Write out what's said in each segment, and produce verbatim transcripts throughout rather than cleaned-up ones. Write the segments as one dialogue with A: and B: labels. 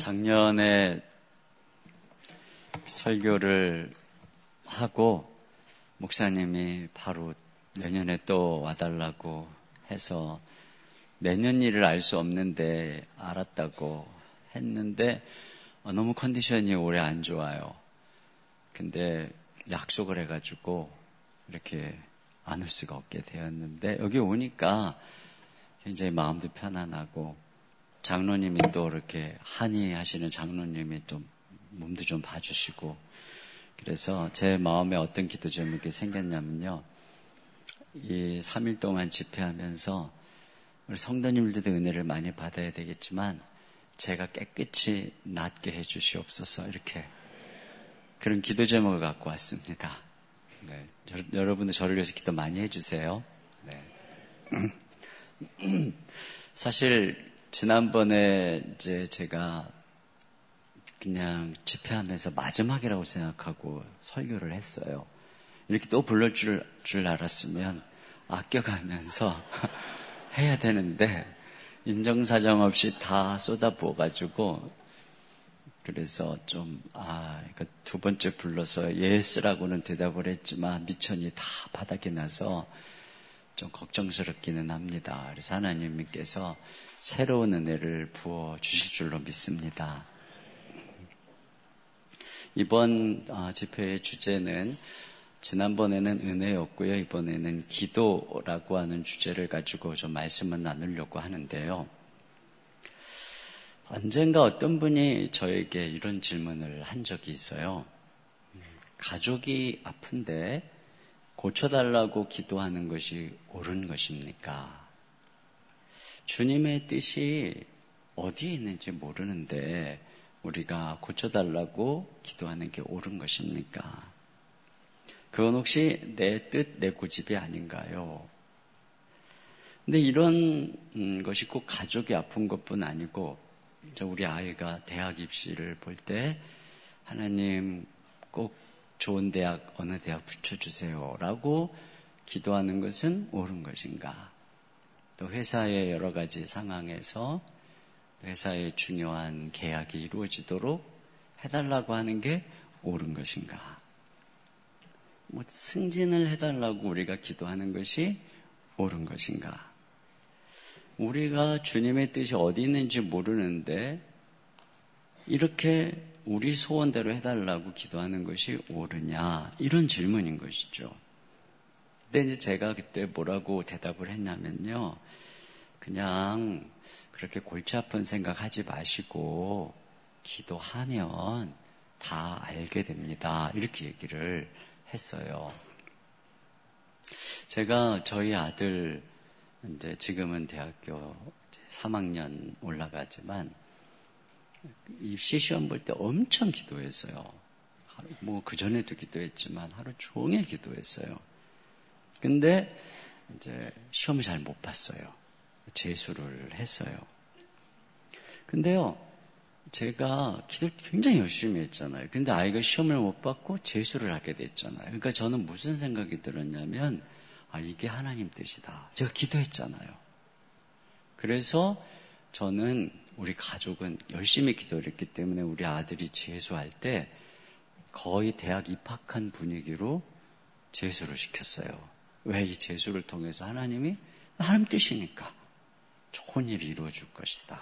A: 작년에 설교를 하고 목사님이 바로 내년에 또 와달라고 해서 내년 일을 알 수 없는데 알았다고 했는데 너무 컨디션이 올해 안 좋아요. 근데 약속을 해가지고 이렇게 안 올 수가 없게 되었는데 여기 오니까 굉장히 마음도 편안하고 장로님이 또 이렇게 한의하시는 장로님이 또 몸도 좀 봐주시고 그래서 제 마음에 어떤 기도 제목이 생겼냐면요. 이 삼 일 동안 집회하면서 우리 성도님들도 은혜를 많이 받아야 되겠지만 제가 깨끗이 낫게 해주시옵소서 이렇게 그런 기도 제목을 갖고 왔습니다. 네, 저, 여러분도 저를 위해서 기도 많이 해주세요. 네. 사실 지난번에 이제 제가 그냥 집회하면서 마지막이라고 생각하고 설교를 했어요. 이렇게 또 불러줄 줄 알았으면 아껴가면서 해야 되는데 인정사정 없이 다 쏟아부어가지고 그래서 좀 아, 이거 두 번째 불러서 예스라고는 대답을 했지만 미천이 다 바닥에 나서 좀 걱정스럽기는 합니다. 그래서 하나님께서 새로운 은혜를 부어 주실 줄로 믿습니다. 이번 집회의 주제는 지난번에는 은혜였고요. 이번에는 기도라고 하는 주제를 가지고 좀 말씀을 나누려고 하는데요. 언젠가 어떤 분이 저에게 이런 질문을 한 적이 있어요. 가족이 아픈데 고쳐달라고 기도하는 것이 옳은 것입니까? 주님의 뜻이 어디에 있는지 모르는데 우리가 고쳐달라고 기도하는 게 옳은 것입니까? 그건 혹시 내 뜻, 내 고집이 아닌가요? 근데 이런 것이 꼭 가족이 아픈 것뿐 아니고 우리 아이가 대학 입시를 볼 때 하나님 꼭 좋은 대학, 어느 대학 붙여주세요 라고 기도하는 것은 옳은 것인가? 또 회사의 여러 가지 상황에서 회사의 중요한 계약이 이루어지도록 해달라고 하는 게 옳은 것인가? 뭐 승진을 해달라고 우리가 기도하는 것이 옳은 것인가? 우리가 주님의 뜻이 어디 있는지 모르는데 이렇게 우리 소원대로 해달라고 기도하는 것이 옳으냐? 이런 질문인 것이죠. 근데 이제 제가 그때 뭐라고 대답을 했냐면요. 그냥 그렇게 골치 아픈 생각하지 마시고 기도하면 다 알게 됩니다. 이렇게 얘기를 했어요. 제가 저희 아들 이제 지금은 대학교 삼 학년 올라가지만 입시 시험 볼 때 엄청 기도했어요. 뭐 그전에도 기도했지만 하루 종일 기도했어요. 근데 이제 시험을 잘 못 봤어요. 재수를 했어요. 근데요, 제가 기도를 굉장히 열심히 했잖아요. 근데 아이가 시험을 못 받고 재수를 하게 됐잖아요. 그러니까 저는 무슨 생각이 들었냐면, 아, 이게 하나님 뜻이다. 제가 기도했잖아요. 그래서 저는 우리 가족은 열심히 기도를 했기 때문에 우리 아들이 재수할 때 거의 대학 입학한 분위기로 재수를 시켰어요. 왜? 이 재수를 통해서 하나님이 하나님 뜻이니까 좋은 일이 이루어질 것이다.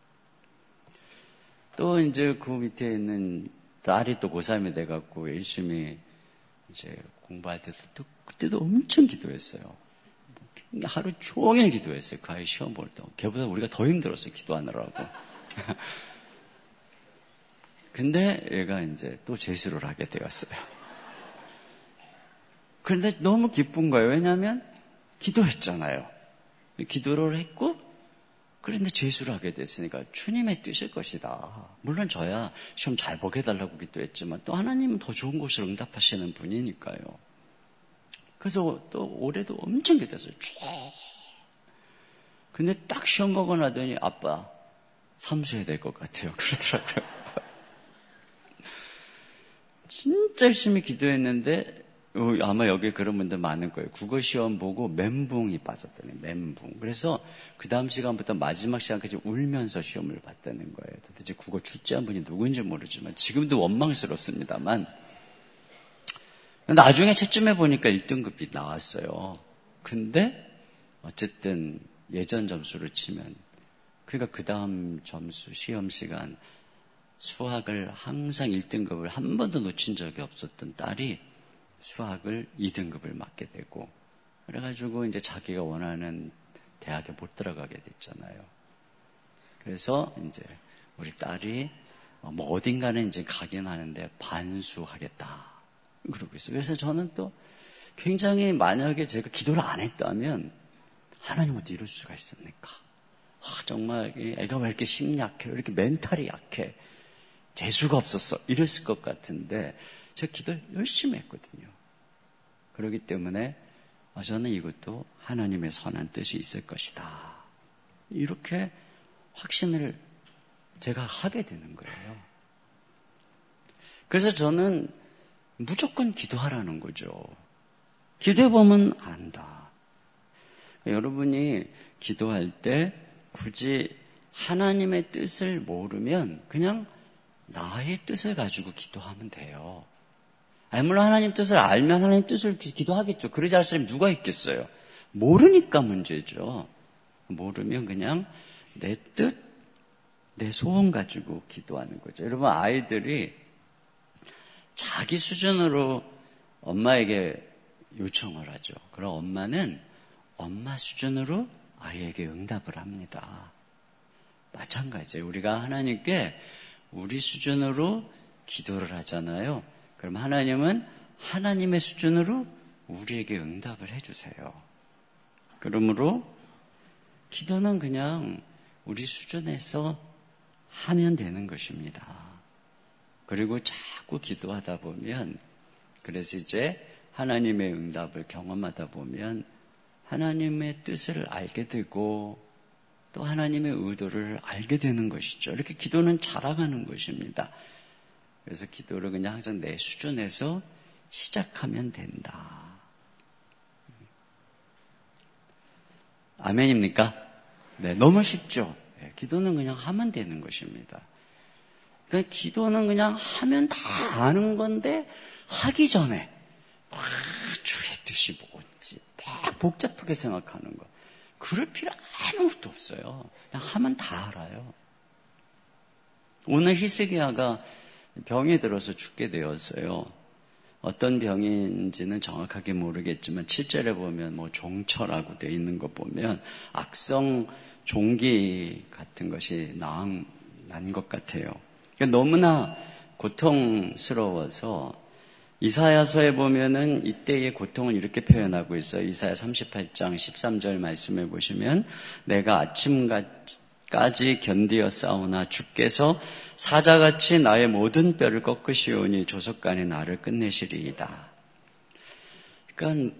A: 또 이제 그 밑에 있는 딸이 또 고삼이 돼갖고 열심히 이제 공부할 때도 또 그때도 엄청 기도했어요. 하루 종일 기도했어요. 그 아이 시험 볼 때. 걔보다 우리가 더 힘들었어요. 기도하느라고. 근데 얘가 이제 또 재수를 하게 되었어요. 그런데 너무 기쁜 거예요. 왜냐하면 기도했잖아요. 기도를 했고 그런데 재수를 하게 됐으니까 주님의 뜻일 것이다. 물론 저야 시험 잘 보게 해달라고 기도했지만 또 하나님은 더 좋은 것을 응답하시는 분이니까요. 그래서 또 올해도 엄청 기도했어요. 근데 딱 시험 보고 나더니 아빠 삼수해야 될 것 같아요. 그러더라고요. 진짜 열심히 기도했는데 아마 여기 그런 분들 많을 거예요. 국어 시험 보고 멘붕이 빠졌다는 멘붕. 그래서 그 다음 시간부터 마지막 시간까지 울면서 시험을 봤다는 거예요. 도대체 국어 출제한 분이 누구인지 모르지만 지금도 원망스럽습니다만 나중에 채점해 보니까 일 등급이 나왔어요. 근데 어쨌든 예전 점수로 치면 그러니까 그 다음 점수 시험 시간 수학을 항상 일 등급을 한 번도 놓친 적이 없었던 딸이 수학을 이 등급을 맞게 되고 그래가지고 이제 자기가 원하는 대학에 못 들어가게 됐잖아요. 그래서 이제 우리 딸이 뭐 어딘가는 이제 가긴 하는데 반수하겠다 그러고 있어요. 그래서 저는 또 굉장히 만약에 제가 기도를 안 했다면 하나님 어떻게 이럴 수가 있습니까? 아, 정말 애가 왜 이렇게 심리 약해? 왜 이렇게 멘탈이 약해? 재수가 없었어. 이랬을 것 같은데 제가 기도를 열심히 했거든요. 그렇기 때문에 저는 이것도 하나님의 선한 뜻이 있을 것이다. 이렇게 확신을 제가 하게 되는 거예요. 그래서 저는 무조건 기도하라는 거죠. 기도해보면 안다. 여러분이 기도할 때 굳이 하나님의 뜻을 모르면 그냥 나의 뜻을 가지고 기도하면 돼요. 아니, 물론 하나님 뜻을 알면 하나님 뜻을 기도하겠죠. 그러지 않을 사람이 누가 있겠어요. 모르니까 문제죠. 모르면 그냥 내 뜻, 내 소원 가지고 기도하는 거죠. 여러분 아이들이 자기 수준으로 엄마에게 요청을 하죠. 그럼 엄마는 엄마 수준으로 아이에게 응답을 합니다. 마찬가지예요. 우리가 하나님께 우리 수준으로 기도를 하잖아요. 그럼 하나님은 하나님의 수준으로 우리에게 응답을 해주세요. 그러므로 기도는 그냥 우리 수준에서 하면 되는 것입니다. 그리고 자꾸 기도하다 보면 그래서 이제 하나님의 응답을 경험하다 보면 하나님의 뜻을 알게 되고 또 하나님의 의도를 알게 되는 것이죠. 이렇게 기도는 자라가는 것입니다. 그래서 기도를 그냥 항상 내 수준에서 시작하면 된다. 아멘입니까? 네, 너무 쉽죠? 네, 기도는 그냥 하면 되는 것입니다. 그러니까 기도는 그냥 하면 다 아는 건데 하기 전에 아, 주의 뜻이 뭔지 막 복잡하게 생각하는 거. 그럴 필요 아무것도 없어요. 그냥 하면 다 알아요. 오늘 히스기야가 병이 들어서 죽게 되었어요. 어떤 병인지는 정확하게 모르겠지만 칠 절에 보면 뭐 종처라고 되어 있는 거 보면 악성 종기 같은 것이 난 것 같아요. 그러니까 너무나 고통스러워서 이사야서에 보면은 이때의 고통을 이렇게 표현하고 있어요. 이사야 삼십팔 장 십삼 절 말씀해 보시면 내가 아침까지 견디어 싸우나 주께서 사자같이 나의 모든 뼈를 꺾으시오니 조석간에 나를 끝내시리이다. 그러니까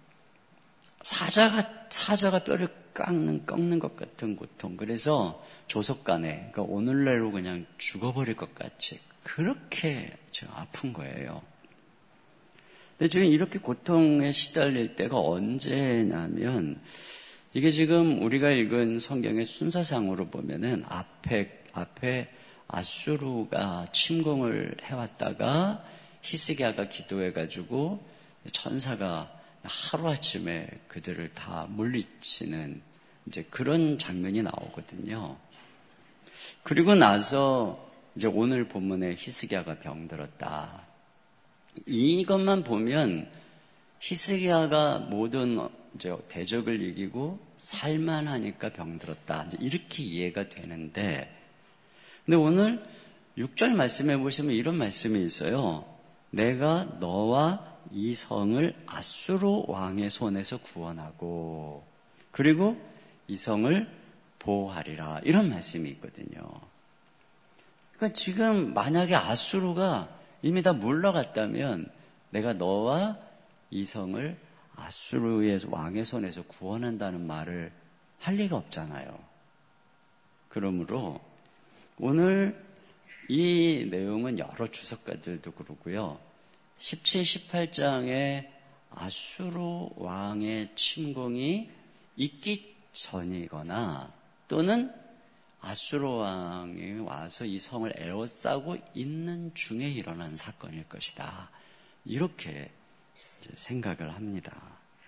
A: 사자가 사자가 뼈를 깎는 꺾는 것 같은 고통. 그래서 조석간에 그러니까 오늘날로 그냥 죽어버릴 것 같이 그렇게 지금 아픈 거예요. 근데 지금 이렇게 고통에 시달릴 때가 언제냐면 이게 지금 우리가 읽은 성경의 순서상으로 보면은 앞에 앞에 아수르가 침공을 해왔다가 히스기야가 기도해가지고 천사가 하루아침에 그들을 다 물리치는 이제 그런 장면이 나오거든요. 그리고 나서 이제 오늘 본문에 히스기야가 병들었다. 이것만 보면 히스기야가 모든 이제 대적을 이기고 살만하니까 병들었다. 이제 이렇게 이해가 되는데, 근데 오늘 육 절 말씀해 보시면 이런 말씀이 있어요. 내가 너와 이 성을 아수르 왕의 손에서 구원하고 그리고 이 성을 보호하리라. 이런 말씀이 있거든요. 그러니까 지금 만약에 아수르가 이미 다 물러갔다면 내가 너와 이 성을 아수르의 왕의 손에서 구원한다는 말을 할 리가 없잖아요. 그러므로 오늘 이 내용은 여러 주석가들도 그러고요. 십칠, 십팔 장에 아수르 왕의 침공이 있기 전이거나 또는 아수르 왕이 와서 이 성을 에워싸고 있는 중에 일어난 사건일 것이다. 이렇게 생각을 합니다.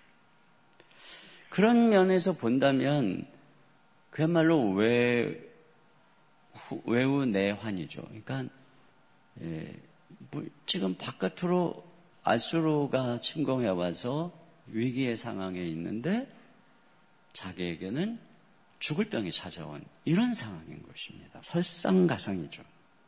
A: 그런 면에서 본다면 그야말로 외, 외우내환이죠. 그러니까 예, 뭐 지금 바깥으로 아수르가 침공해 와서 위기의 상황에 있는데 자기에게는 죽을 병이 찾아온 이런 상황인 것입니다. 설상가상이죠.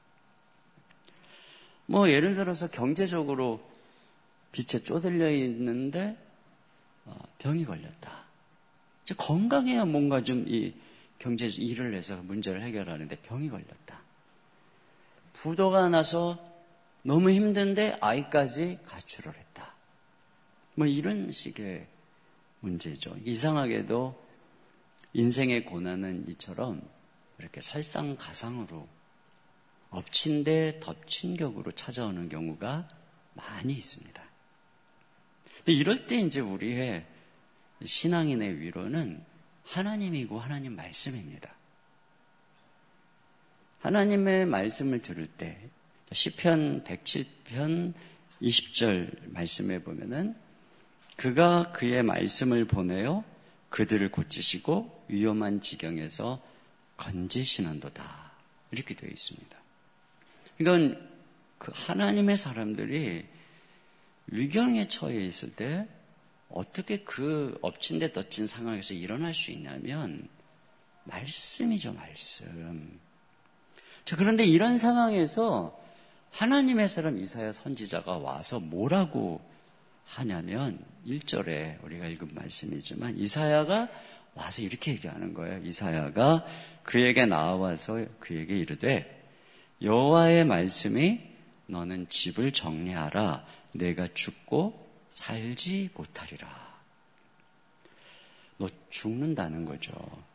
A: 뭐 예를 들어서 경제적으로 빛에 쪼들려 있는데 병이 걸렸다. 건강해야 뭔가 좀 이 경제 일을 해서 문제를 해결하는데 병이 걸렸다. 부도가 나서 너무 힘든데 아이까지 가출을 했다. 뭐 이런 식의 문제죠. 이상하게도 인생의 고난은 이처럼 이렇게 설상가상으로 엎친 데 덮친 격으로 찾아오는 경우가 많이 있습니다. 근데 이럴 때 이제 우리의 신앙인의 위로는 하나님이고 하나님 말씀입니다. 하나님의 말씀을 들을 때 시편 백칠 편 이십 절 말씀에 보면은 그가 그의 말씀을 보내어 그들을 고치시고 위험한 지경에서 건지시는도다. 이렇게 되어 있습니다. 그러니까 그 하나님의 사람들이 위경에 처해 있을 때 어떻게 그 엎친 데 덮친 상황에서 일어날 수 있냐면 말씀이죠, 말씀. 자, 그런데 이런 상황에서 하나님의 사람 이사야 선지자가 와서 뭐라고 하냐면 일 절에 우리가 읽은 말씀이지만 이사야가 와서 이렇게 얘기하는 거예요. 이사야가 그에게 나와서 그에게 이르되 여호와의 말씀이 너는 집을 정리하라. 내가 죽고 살지 못하리라. 너 죽는다는 거죠.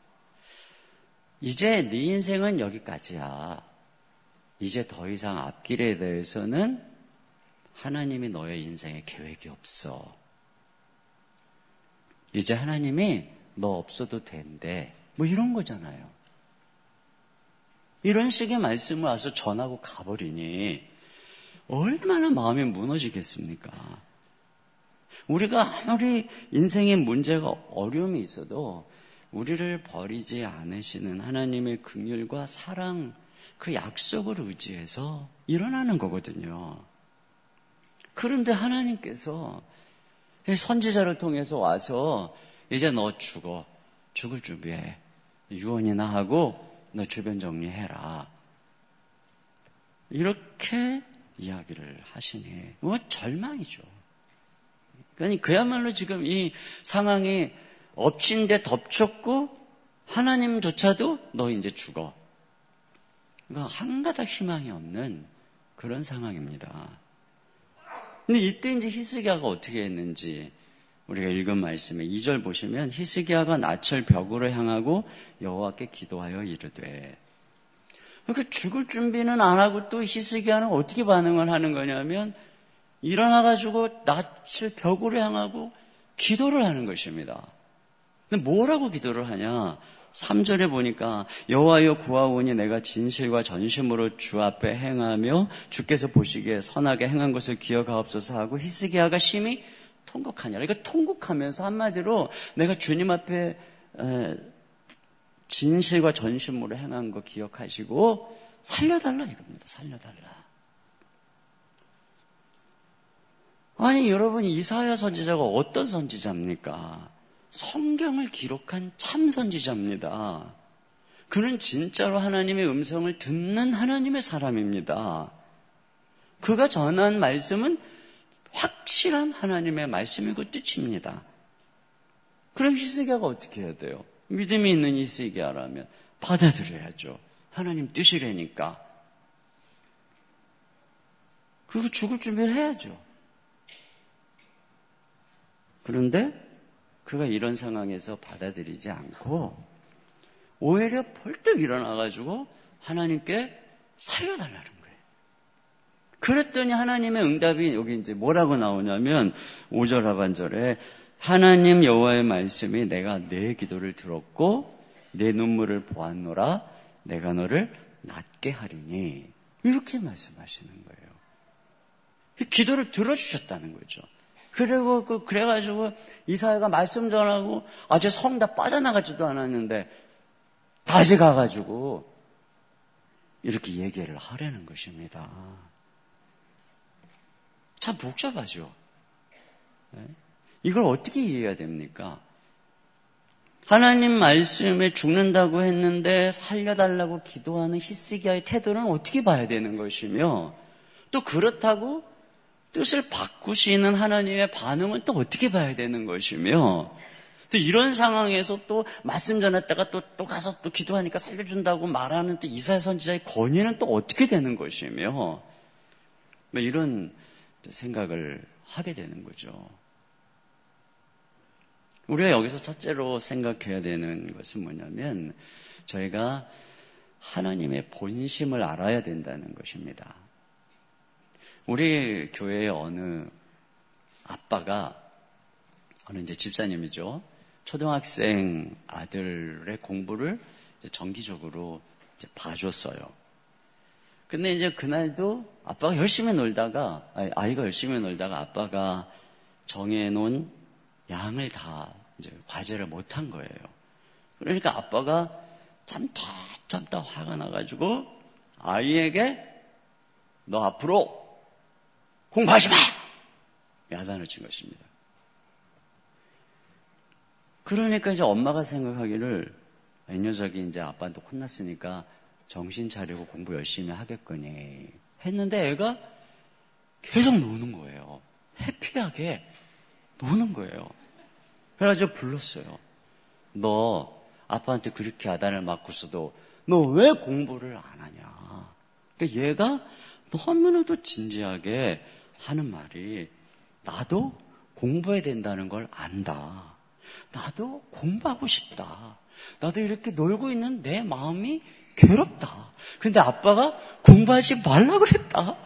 A: 이제 네 인생은 여기까지야. 이제 더 이상 앞길에 대해서는 하나님이 너의 인생에 계획이 없어. 이제 하나님이 너 없어도 된대. 뭐 이런 거잖아요. 이런 식의 말씀을 와서 전하고 가버리니 얼마나 마음이 무너지겠습니까? 우리가 아무리 인생에 문제가 어려움이 있어도 우리를 버리지 않으시는 하나님의 긍휼과 사랑, 그 약속을 의지해서 일어나는 거거든요. 그런데 하나님께서 선지자를 통해서 와서 이제 너 죽어. 죽을 준비해. 유언이나 하고 너 주변 정리해라. 이렇게 이야기를 하시니 뭐 절망이죠. 그러니 그야말로 지금 이 상황이 엎친 데 덮쳤고 하나님조차도 너 이제 죽어. 그러니까 한 가닥 희망이 없는 그런 상황입니다. 근데 이때 이제 히스기야가 어떻게 했는지 우리가 읽은 말씀에 이 절 보시면 히스기야가 낯을 벽으로 향하고 여호와께 기도하여 이르되, 그러니까 죽을 준비는 안 하고 또 히스기야는 어떻게 반응을 하는 거냐면 일어나가지고 낯을 벽으로 향하고 기도를 하는 것입니다. 근데 뭐라고 기도를 하냐? 삼 절에 보니까 여호와여 구하오니 내가 진실과 전심으로 주 앞에 행하며 주께서 보시기에 선하게 행한 것을 기억하옵소서 하고 히스기야가 심히 통곡하냐. 그러니까 통곡하면서 한마디로 내가 주님 앞에 진실과 전심으로 행한 거 기억하시고 살려달라 이겁니다. 살려달라. 아니 여러분, 이사야 선지자가 어떤 선지자입니까? 성경을 기록한 참 선지자입니다. 그는 진짜로 하나님의 음성을 듣는 하나님의 사람입니다. 그가 전한 말씀은 확실한 하나님의 말씀이고 뜻입니다. 그럼 히스기야가 어떻게 해야 돼요? 믿음이 있는 히스기야라면 받아들여야죠. 하나님 뜻이라니까. 그리고 죽을 준비를 해야죠. 그런데 그가 이런 상황에서 받아들이지 않고 오히려 벌떡 일어나가지고 하나님께 살려달라는 거예요. 그랬더니 하나님의 응답이 여기 이제 뭐라고 나오냐면 오 절 하반절에 하나님 여호와의 말씀이 내가 내 기도를 들었고 내 눈물을 보았노라 내가 너를 낫게 하리니 이렇게 말씀하시는 거예요. 기도를 들어주셨다는 거죠. 그리고 그 그래가지고 이사야가 말씀 전하고 아직 성 다 빠져나가지도 않았는데 다시 가가지고 이렇게 얘기를 하려는 것입니다. 참 복잡하죠. 이걸 어떻게 이해해야 됩니까? 하나님 말씀에 죽는다고 했는데 살려달라고 기도하는 히스기야의 태도는 어떻게 봐야 되는 것이며 또 그렇다고 뜻을 바꾸시는 하나님의 반응은 또 어떻게 봐야 되는 것이며 또 이런 상황에서 또 말씀 전했다가 또, 또 가서 또 기도하니까 살려준다고 말하는 또 이사야 선지자의 권위는 또 어떻게 되는 것이며 뭐 이런 생각을 하게 되는 거죠. 우리가 여기서 첫째로 생각해야 되는 것은 뭐냐면 저희가 하나님의 본심을 알아야 된다는 것입니다. 우리 교회의 어느 아빠가 어느 이제 집사님이죠. 초등학생 아들의 공부를 이제 정기적으로 이제 봐줬어요. 근데 이제 그날도 아빠가 열심히 놀다가 아니, 아이가 열심히 놀다가 아빠가 정해놓은 양을 다 이제 과제를 못한 거예요. 그러니까 아빠가 참다 참다 화가 나가지고 아이에게 너 앞으로 공부하지 마! 야단을 친 것입니다. 그러니까 이제 엄마가 생각하기를 이 녀석이 이제 아빠한테 혼났으니까 정신 차리고 공부 열심히 하겠거니 했는데 애가 계속 노는 거예요. 해피하게 노는 거예요. 그래가지고 불렀어요. 너 아빠한테 그렇게 야단을 맞고서도 너 왜 공부를 안 하냐. 그러니까 얘가 너무나도 진지하게 하는 말이 나도 공부해야 된다는 걸 안다. 나도 공부하고 싶다. 나도 이렇게 놀고 있는 내 마음이 괴롭다. 근데 아빠가 공부하지 말라고 그랬다.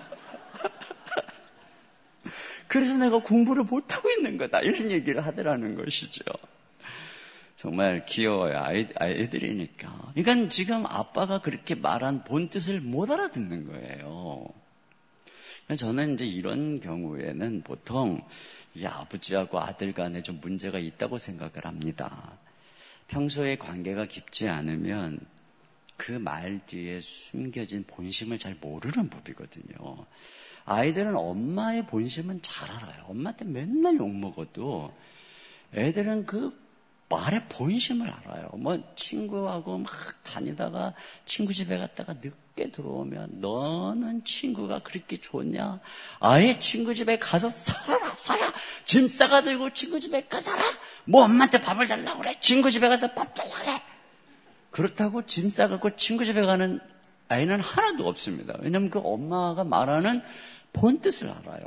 A: 그래서 내가 공부를 못하고 있는 거다. 이런 얘기를 하더라는 것이죠. 정말 귀여워요. 아이, 아이들이니까. 그러니까 지금 아빠가 그렇게 말한 본뜻을 못 알아듣는 거예요. 저는 이제 이런 경우에는 보통 이 아버지하고 아들 간에 좀 문제가 있다고 생각을 합니다. 평소에 관계가 깊지 않으면 그 말 뒤에 숨겨진 본심을 잘 모르는 법이거든요. 아이들은 엄마의 본심은 잘 알아요. 엄마한테 맨날 욕먹어도 애들은 그 말의 본심을 알아요. 뭐 친구하고 막 다니다가 친구 집에 갔다가 늦게 들어오면 너는 친구가 그렇게 좋냐? 아예 친구 집에 가서 살아라 살아. 짐 싸가 들고 친구 집에 가서 살아. 뭐 엄마한테 밥을 달라고 그래. 친구 집에 가서 밥 달라고 그래. 그렇다고 짐 싸갖고 친구 집에 가는 아이는 하나도 없습니다. 왜냐하면 그 엄마가 말하는 본뜻을 알아요.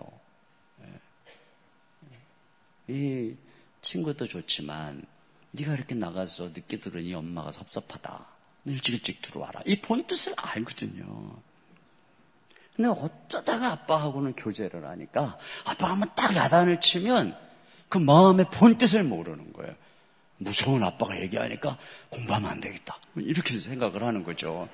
A: 이 친구도 좋지만 네가 이렇게 나가서 늦게 들으니 엄마가 섭섭하다. 일찍 일찍 들어와라. 이 본뜻을 알거든요. 근데 어쩌다가 아빠하고는 교제를 하니까 아빠가 한번 딱 야단을 치면 그 마음의 본뜻을 모르는 거예요. 무서운 아빠가 얘기하니까 공부하면 안 되겠다. 이렇게 생각을 하는 거죠.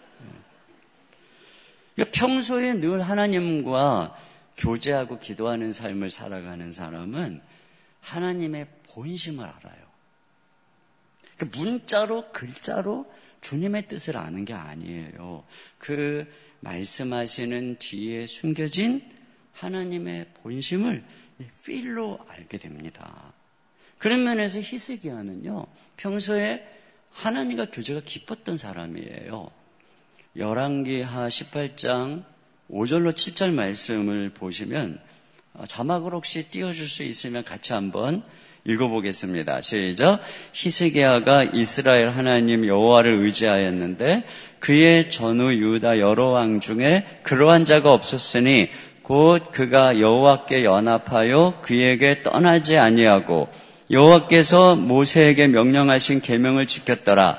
A: 그러니까 평소에 늘 하나님과 교제하고 기도하는 삶을 살아가는 사람은 하나님의 본심을 알아요. 그러니까 문자로 글자로 주님의 뜻을 아는 게 아니에요. 그 말씀하시는 뒤에 숨겨진 하나님의 본심을 필로 알게 됩니다. 그런 면에서 히스기야는요, 평소에 하나님과 교제가 깊었던 사람이에요. 열왕기하 십팔 장 오 절로 칠 절 말씀을 보시면 자막으로 혹시 띄워줄 수 있으면 같이 한번 읽어보겠습니다. 시작. 히스기야가 이스라엘 하나님 여호와를 의지하였는데 그의 전후 유다 여러 왕 중에 그러한 자가 없었으니 곧 그가 여호와께 연합하여 그에게 떠나지 아니하고 여호와께서 모세에게 명령하신 계명을 지켰더라.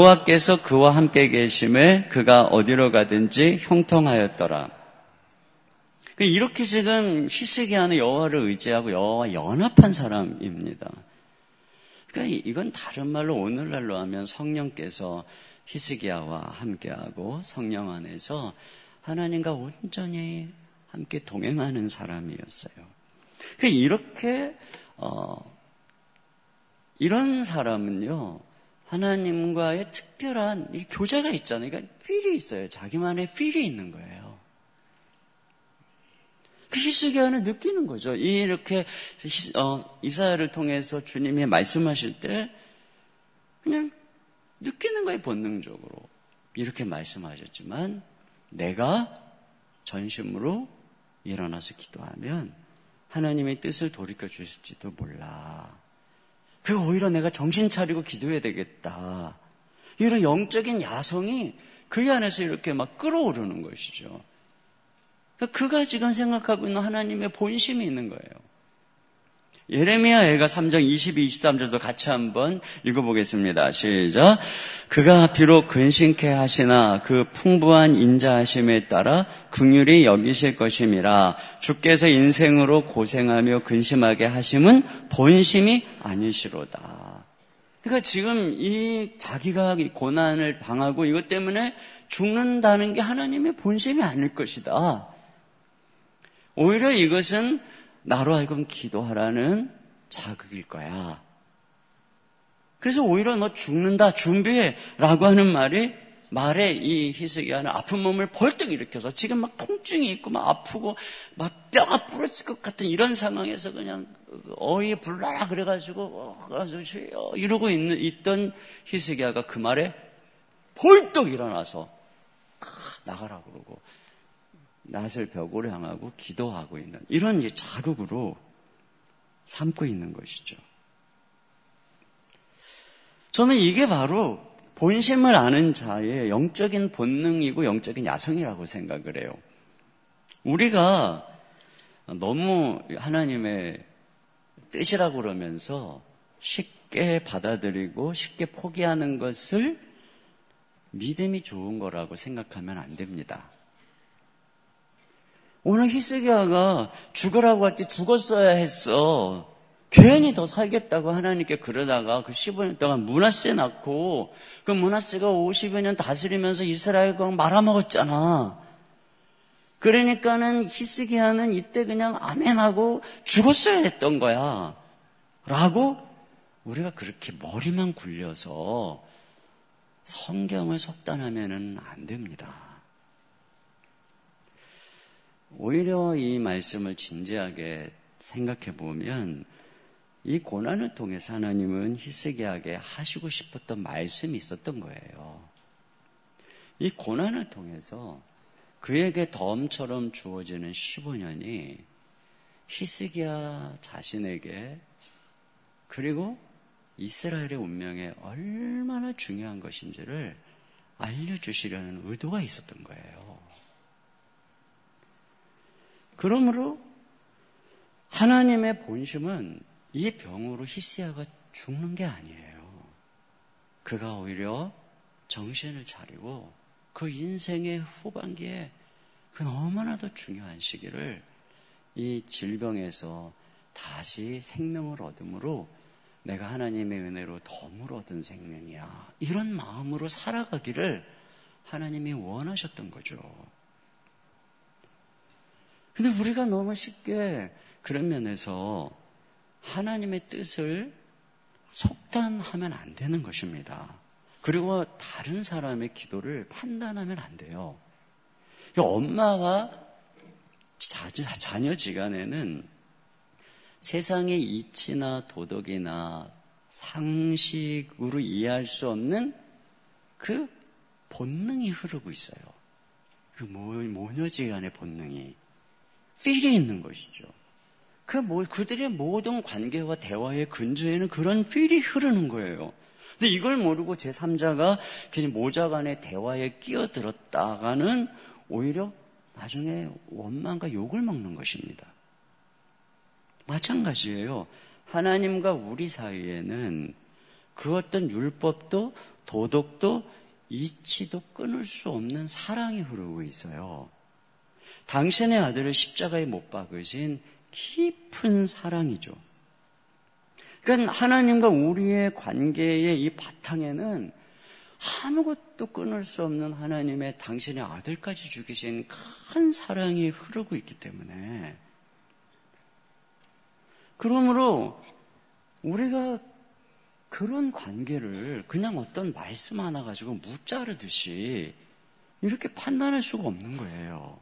A: 여호와께서 그와 함께 계심에 그가 어디로 가든지 형통하였더라. 이렇게 지금 히스기야는 여호와를 의지하고 여호와와 연합한 사람입니다. 그러니까 이건 다른 말로 오늘날로 하면 성령께서 히스기야와 함께하고 성령 안에서 하나님과 온전히 함께 동행하는 사람이었어요. 그러니까 이렇게 어, 이런 사람은요, 하나님과의 특별한 이 교제가 있잖아요. 그러니까 필이 있어요. 자기만의 필이 있는 거예요. 그 히스기야는 느끼는 거죠. 이렇게 어, 이사야를 통해서 주님이 말씀하실 때 그냥 느끼는 거예요. 본능적으로. 이렇게 말씀하셨지만 내가 전심으로 일어나서 기도하면 하나님의 뜻을 돌이켜 주실지도 몰라. 그리고 오히려 내가 정신 차리고 기도해야 되겠다. 이런 영적인 야성이 그 안에서 이렇게 막 끌어오르는 것이죠. 그러니까 그가 지금 생각하고 있는 하나님의 본심이 있는 거예요. 예레미야가 삼 장 이십이, 이십삼 절도 같이 한번 읽어보겠습니다. 시작. 그가 비록 근심케 하시나 그 풍부한 인자하심에 따라 긍휼히 여기실 것임이라. 주께서 인생으로 고생하며 근심하게 하심은 본심이 아니시로다. 그러니까 지금 이 자기가 이 고난을 당하고 이것 때문에 죽는다는 게 하나님의 본심이 아닐 것이다. 오히려 이것은 나로 하여금 기도하라는 자극일 거야. 그래서 오히려 너 죽는다, 준비해 라고 하는 말이 말에 이 히스기야는 아픈 몸을 벌떡 일으켜서 지금 막 통증이 있고 막 아프고 막 뼈가 부러질 것 같은 이런 상황에서 그냥 어이 불러라 그래가지고 어, 이러고 있는, 있던 히스기야가 그 말에 벌떡 일어나서 나가라 그러고 낫을 벽으로 향하고 기도하고 있는 이런 자극으로 삼고 있는 것이죠. 저는 이게 바로 본심을 아는 자의 영적인 본능이고 영적인 야성이라고 생각을 해요. 우리가 너무 하나님의 뜻이라고 그러면서 쉽게 받아들이고 쉽게 포기하는 것을 믿음이 좋은 거라고 생각하면 안 됩니다. 오늘 히스기야가 죽으라고 할 때 죽었어야 했어. 괜히 더 살겠다고 하나님께 그러다가 그 십오 년 동안 므낫세 낳고 그 므낫세가 오십여 년 다스리면서 이스라엘 광 말아먹었잖아. 그러니까는 히스기야는 이때 그냥 아멘하고 죽었어야 했던 거야. 라고 우리가 그렇게 머리만 굴려서 성경을 속단하면은 안 됩니다. 오히려 이 말씀을 진지하게 생각해 보면 이 고난을 통해서 하나님은 히스기야에게 하시고 싶었던 말씀이 있었던 거예요. 이 고난을 통해서 그에게 덤처럼 주어지는 십오 년이 히스기야 자신에게 그리고 이스라엘의 운명에 얼마나 중요한 것인지를 알려주시려는 의도가 있었던 거예요. 그러므로 하나님의 본심은 이 병으로 히스기야가 죽는 게 아니에요. 그가 오히려 정신을 차리고 그 인생의 후반기에 그 너무나도 중요한 시기를 이 질병에서 다시 생명을 얻음으로 내가 하나님의 은혜로 덤을 얻은 생명이야. 이런 마음으로 살아가기를 하나님이 원하셨던 거죠. 근데 우리가 너무 쉽게 그런 면에서 하나님의 뜻을 속단하면 안 되는 것입니다. 그리고 다른 사람의 기도를 판단하면 안 돼요. 엄마와 자녀 지간에는 세상의 이치나 도덕이나 상식으로 이해할 수 없는 그 본능이 흐르고 있어요. 그 모녀지간의 본능이 필이 있는 것이죠. 그 뭐, 그들의 모든 관계와 대화의 근저에는 그런 필이 흐르는 거예요. 근데 이걸 모르고 제삼자가 괜히 모자간의 대화에 끼어들었다가는 오히려 나중에 원망과 욕을 먹는 것입니다. 마찬가지예요. 하나님과 우리 사이에는 그 어떤 율법도 도덕도 이치도 끊을 수 없는 사랑이 흐르고 있어요. 당신의 아들을 십자가에 못 박으신 깊은 사랑이죠. 그러니까 하나님과 우리의 관계의 이 바탕에는 아무것도 끊을 수 없는 하나님의 당신의 아들까지 죽이신 큰 사랑이 흐르고 있기 때문에, 그러므로 우리가 그런 관계를 그냥 어떤 말씀 하나 가지고 무자르듯이 이렇게 판단할 수가 없는 거예요.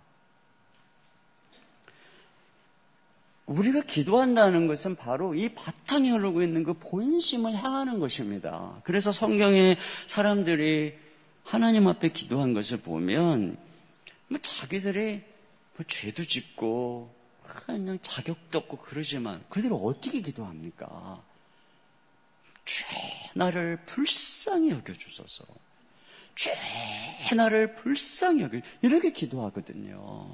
A: 우리가 기도한다는 것은 바로 이 바탕에 흐르고 있는 그 본심을 향하는 것입니다. 그래서 성경에 사람들이 하나님 앞에 기도한 것을 보면 뭐 자기들이 뭐 죄도 짓고 그냥 자격도 없고 그러지만 그들이 어떻게 기도합니까? 죄 나를 불쌍히 여겨주소서. 죄 나를 불쌍히 여겨, 이렇게 기도하거든요.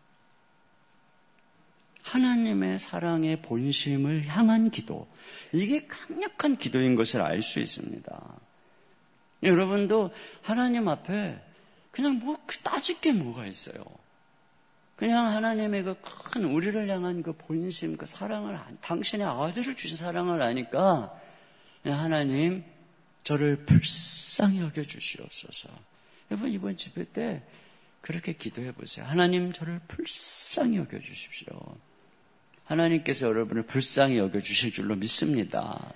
A: 하나님의 사랑의 본심을 향한 기도, 이게 강력한 기도인 것을 알 수 있습니다. 여러분도 하나님 앞에 그냥 뭐 따질 게 뭐가 있어요. 그냥 하나님의 그 큰 우리를 향한 그 본심, 그 사랑을, 당신의 아들을 주신 사랑을 아니까 하나님 저를 불쌍히 여겨주시옵소서. 여러분 이번 집회 때 그렇게 기도해 보세요. 하나님 저를 불쌍히 여겨주십시오. 하나님께서 여러분을 불쌍히 여겨주실 줄로 믿습니다.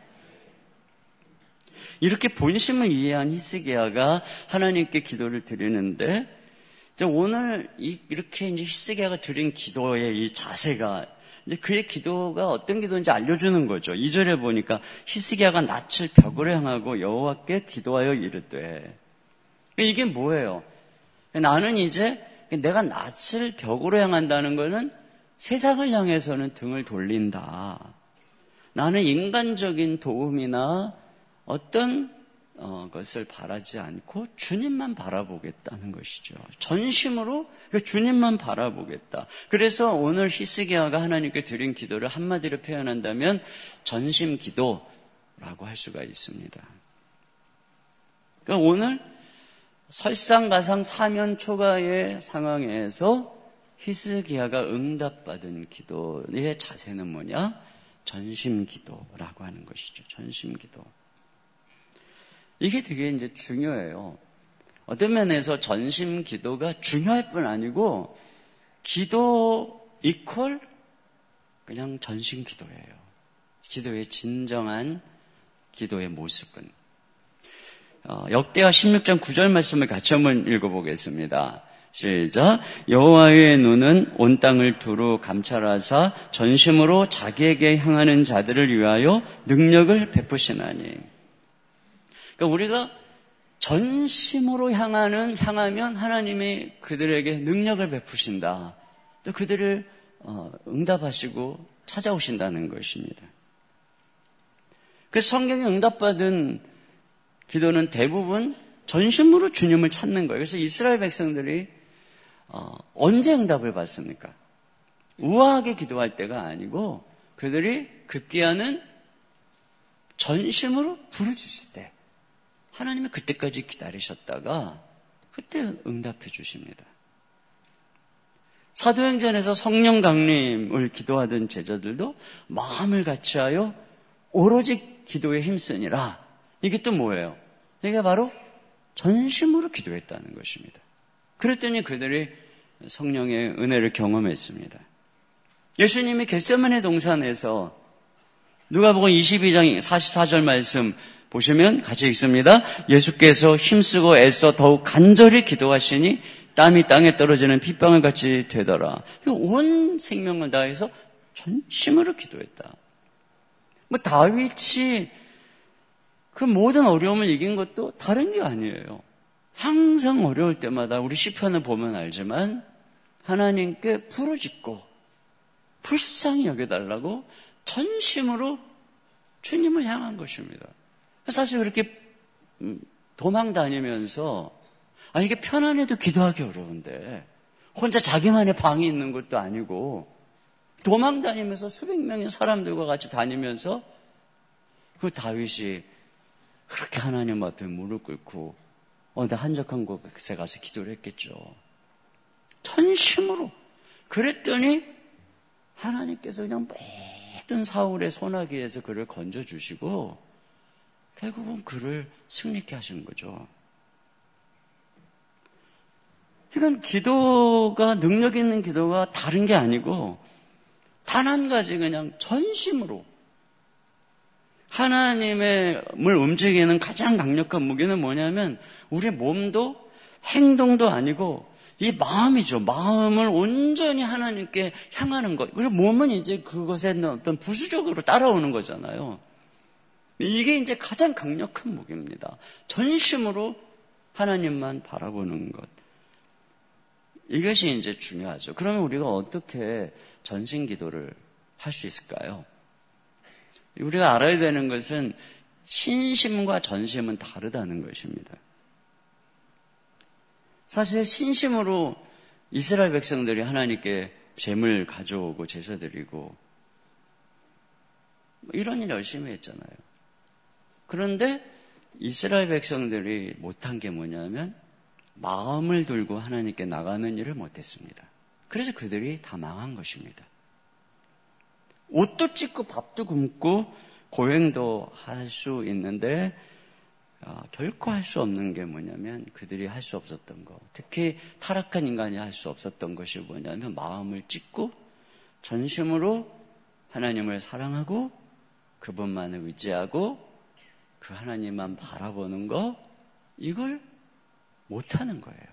A: 이렇게 본심을 이해한 히스기야가 하나님께 기도를 드리는데, 오늘 이렇게 이제 히스기야가 드린 기도의 이 자세가 이제 그의 기도가 어떤 기도인지 알려주는 거죠. 이 절에 보니까 히스기야가 낯을 벽으로 향하고 여호와께 기도하여 이르되, 이게 뭐예요? 나는 이제 내가 낯을 벽으로 향한다는 거는 세상을 향해서는 등을 돌린다. 나는 인간적인 도움이나 어떤 어, 것을 바라지 않고 주님만 바라보겠다는 것이죠. 전심으로 주님만 바라보겠다. 그래서 오늘 히스기야가 하나님께 드린 기도를 한마디로 표현한다면 전심 기도라고 할 수가 있습니다. 그러니까 오늘 설상가상 사면 초가의 상황에서 히스기야가 응답받은 기도의 자세는 뭐냐? 전심 기도라고 하는 것이죠. 전심 기도. 이게 되게 이제 중요해요. 어떤 면에서 전심 기도가 중요할 뿐 아니고, 기도 이퀄 그냥 전심 기도예요. 기도의 진정한 기도의 모습은. 어, 역대하 십육 장 구 절 말씀을 같이 한번 읽어보겠습니다. 시작. 여호와의 눈은 온 땅을 두루 감찰하사 전심으로 자기에게 향하는 자들을 위하여 능력을 베푸시나니. 그러니까 우리가 전심으로 향하는 향하면 하나님이 그들에게 능력을 베푸신다. 또 그들을 어, 응답하시고 찾아오신다는 것입니다. 그래서 성경에 응답받은 기도는 대부분 전심으로 주님을 찾는 거예요. 그래서 이스라엘 백성들이 어, 언제 응답을 받습니까? 우아하게 기도할 때가 아니고 그들이 급기야는 전심으로 부르짖을 때, 하나님이 그때까지 기다리셨다가 그때 응답해 주십니다. 사도행전에서 성령 강림을 기도하던 제자들도 마음을 같이하여 오로지 기도에 힘쓰니라. 이게 또 뭐예요? 이게 바로 전심으로 기도했다는 것입니다. 그랬더니 그들이 성령의 은혜를 경험했습니다. 예수님이 겟세마네 동산에서 누가복음 이십이 장 사십사 절 말씀 보시면 같이 읽습니다. 예수께서 힘쓰고 애써 더욱 간절히 기도하시니 땀이 땅에 떨어지는 핏방울 같이 되더라. 온 생명을 다해서 전심으로 기도했다. 뭐 다윗이 그 모든 어려움을 이긴 것도 다른 게 아니에요. 항상 어려울 때마다 우리 시편을 보면 알지만 하나님께 부르짖고 불쌍히 여겨달라고 전심으로 주님을 향한 것입니다. 사실 그렇게 도망 다니면서, 아, 이게 편안해도 기도하기 어려운데, 혼자 자기만의 방이 있는 것도 아니고, 도망 다니면서 수백 명의 사람들과 같이 다니면서, 그 다윗이 그렇게 하나님 앞에 무릎 꿇고, 어, 나 한적한 곳에 가서 기도를 했겠죠. 전심으로. 그랬더니 하나님께서 그냥 모든 사울의 소나기에서 그를 건져주시고 결국은 그를 승리케 하신 거죠. 그러니까 기도가, 능력 있는 기도가 다른 게 아니고 단 한 가지 그냥 전심으로 하나님을 움직이는 가장 강력한 무기는 뭐냐면 우리 몸도 행동도 아니고 이 마음이죠. 마음을 온전히 하나님께 향하는 것. 그리고 몸은 이제 그것에 어떤 부수적으로 따라오는 거잖아요. 이게 이제 가장 강력한 무기입니다. 전심으로 하나님만 바라보는 것. 이것이 이제 중요하죠. 그러면 우리가 어떻게 전신 기도를 할 수 있을까요? 우리가 알아야 되는 것은 신심과 전심은 다르다는 것입니다. 사실 신심으로 이스라엘 백성들이 하나님께 제물 가져오고 제사 드리고 이런 일 열심히 했잖아요. 그런데 이스라엘 백성들이 못한 게 뭐냐면 마음을 들고 하나님께 나가는 일을 못했습니다. 그래서 그들이 다 망한 것입니다. 옷도 찢고 밥도 굶고 고행도 할 수 있는데 어, 결코 할 수 없는 게 뭐냐면 그들이 할 수 없었던 거, 특히 타락한 인간이 할 수 없었던 것이 뭐냐면 마음을 찢고 전심으로 하나님을 사랑하고 그분만을 의지하고 그 하나님만 바라보는 거, 이걸 못하는 거예요.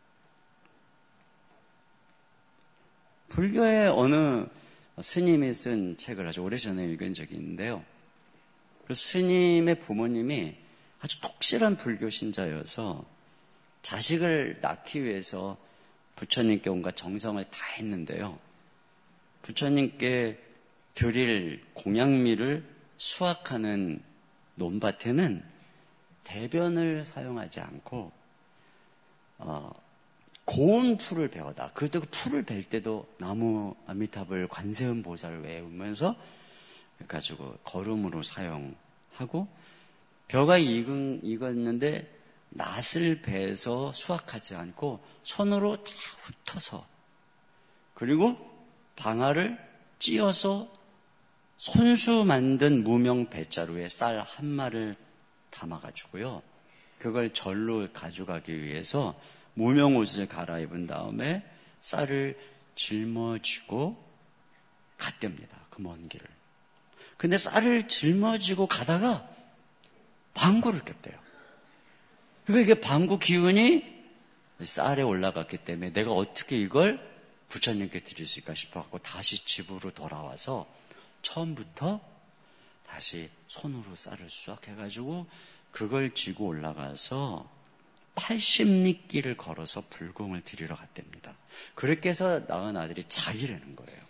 A: 불교의 어느 스님이 쓴 책을 아주 오래전에 읽은 적이 있는데요. 그 스님의 부모님이 아주 독실한 불교 신자여서 자식을 낳기 위해서 부처님께 온갖 정성을 다 했는데요. 부처님께 드릴 공양미를 수확하는 논밭에는 대변을 사용하지 않고 어, 고운 풀을 베어다. 그것도 그 풀을 벨 때도 나무 아미타불 관세음 보살을 외우면서 가지고 거름으로 사용하고 벼가 익은, 익었는데 낫을 베서 수확하지 않고 손으로 다 훑어서 그리고 방아를 찧어서 손수 만든 무명 뱃자루에 쌀 한 마를 담아가지고요. 그걸 절로 가져가기 위해서 무명 옷을 갈아입은 다음에 쌀을 짊어지고 갔답니다. 그 먼 길을. 근데 쌀을 짊어지고 가다가 방구를 꼈대요. 그러니까 이게 방구 기운이 쌀에 올라갔기 때문에 내가 어떻게 이걸 부처님께 드릴 수 있을까 싶어갖고 다시 집으로 돌아와서 처음부터 다시 손으로 쌀을 수확해가지고 그걸 쥐고 올라가서 팔십 리 길을 걸어서 불공을 드리러 갔답니다. 그렇게 해서 낳은 아들이 자기라는 거예요.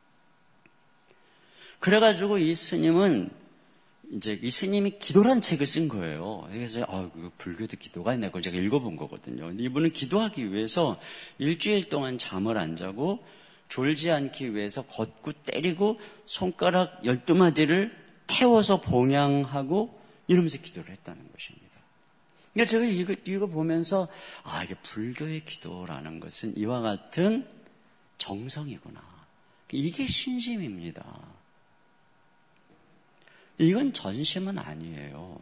A: 그래가지고 이 스님은 이제 이 스님이 기도란 책을 쓴 거예요. 그래서 아, 그 불교도 기도가 있네. 그걸 제가 읽어본 거거든요. 근데 이분은 기도하기 위해서 일주일 동안 잠을 안 자고 졸지 않기 위해서 걷고 때리고 손가락 열두 마디를 태워서 봉양하고 이러면서 기도를 했다는 것입니다. 그러니까 제가 이거, 이거 보면서 아, 이게 불교의 기도라는 것은 이와 같은 정성이구나. 이게 신심입니다. 이건 전심은 아니에요.